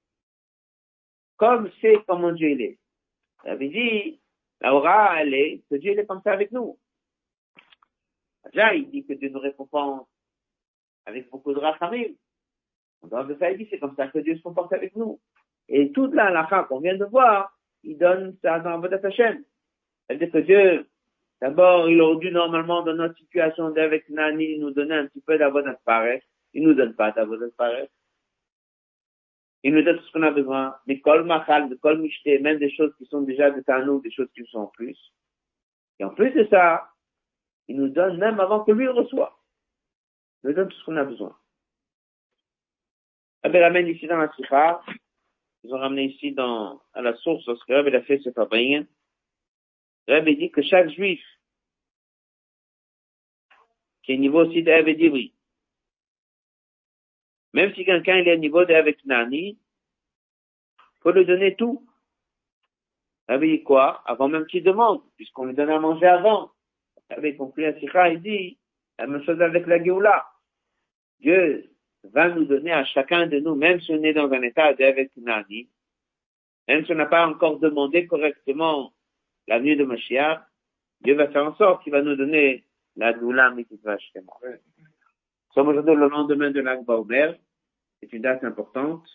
A: Comme c'est comment Dieu il est. Ça veut dire, la aura, elle est, que Dieu il est comme ça avec nous. Déjà, il dit que Dieu nous récompense avec beaucoup de rachamim. Dans le ça, il dit, c'est comme ça que Dieu se comporte avec nous. Et toute la halakha qu'on vient de voir, il donne ça dans votre Hashem. C'est-à-dire que Dieu, d'abord, il aurait dû normalement, dans notre situation d'avec Nani, nous donner un petit peu d'avodat paresse. Il nous donne pas d'avodat paresse. Il nous donne tout ce qu'on a besoin. Mais kol machal, de kol mishte, même des choses qui sont déjà de tanou, des choses qui sont en plus. Et en plus de ça, il nous donne même avant que lui reçoive. nous donne tout ce qu'on a besoin. Rabbi ramène ici dans la Sikha, ils ont ramené ici à la source, lorsque Rabbi a fait ce fabrique. Rabbi dit que chaque juif, qui est au niveau aussi d'Aved Ivri, même si quelqu'un est au niveau d'Aved Nani, faut lui donner tout. Rabbi dit quoi? Avant même qu'il demande, puisqu'on lui donne à manger avant. Rabbi conclut la Sikha, il dit la même chose avec la Géoula. Dieu va nous donner à chacun de nous, même si on est dans un état d'Aved Nani, même si on n'a pas encore demandé correctement la venue de Mashiach, Dieu va faire en sorte qu'il va nous donner la Géoula Mitzvah Shema. Nous sommes aujourd'hui le lendemain de l'Ag Baomer. C'est une date importante.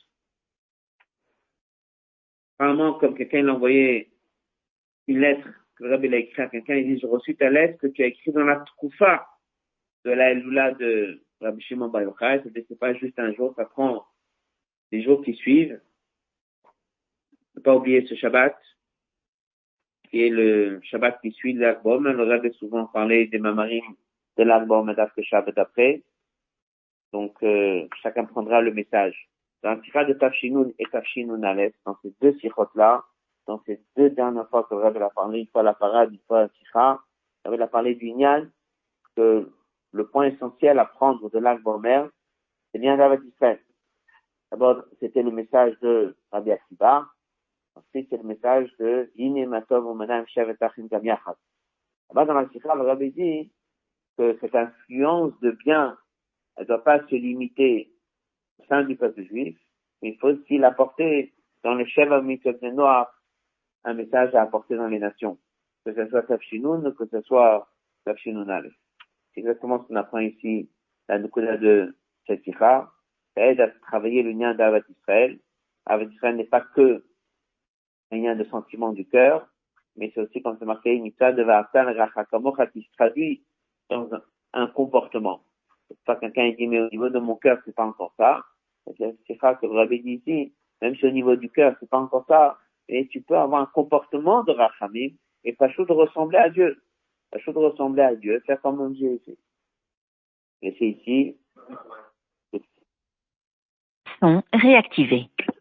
A: Apparemment, comme quelqu'un l'a envoyé une lettre que le Rabbi l'a écrit à quelqu'un, il dit, j'ai reçu ta lettre que tu as écrite dans la Troufa de la Elula de Rabbi Shimon Bar Yochai. C'est pas juste un jour, ça prend les jours qui suivent. Ne pas oublier ce Shabbat, qui est le Shabbat qui suit l'Ag Baomer. Le Rabbi a souvent parlé des Mamarim de l'Ag Baomer d'après Shabbat après. Donc, chacun prendra le message. Dans le tirage de Tafshinoun et Tafshinoun Aleph, dans ces deux sirotes-là, dans ces deux dernières fois que le Rabbi a parlé, une fois la parade, une fois la sikha, le Rabbi a parlé du Nyan, que le point essentiel à prendre de l'Ag Baomer, c'est bien d'Avad Israël. D'abord, c'était le message de Rabbi Akiba. Ensuite, c'est le message de Yine Matov Umanam Shevet Achim Gam Yachad. Là-bas, dans la sikha, le Rabbi dit que cette influence de bien, elle ne doit pas se limiter au sein du peuple juif, mais il faut aussi l'apporter dans le Sheva Mitzvot Noir, un message à apporter dans les nations. Que ce soit Tafshinoun, que ce soit Tafshinoun Aleph. C'est exactement ce qu'on apprend ici, la Nukuda de cette sikha. Ça aide à travailler le lien d'Avad Israël. Avad Israël n'est pas que un lien de sentiment du cœur, mais c'est aussi, comme c'est marqué, une mitzvah de Va'atan Rachakamokha qui se traduit dans un comportement. C'est pas quelqu'un qui dit, mais au niveau de mon cœur, c'est pas encore ça. C'est ça que le Rabbi dit ici. Même si au niveau du cœur, c'est pas encore ça. Et tu peux avoir un comportement de Rachamim et pas chaud de ressembler à Dieu. Pas chaud de ressembler à Dieu, faire comme Dieu fait. Et c'est ici.
B: Sont réactivés.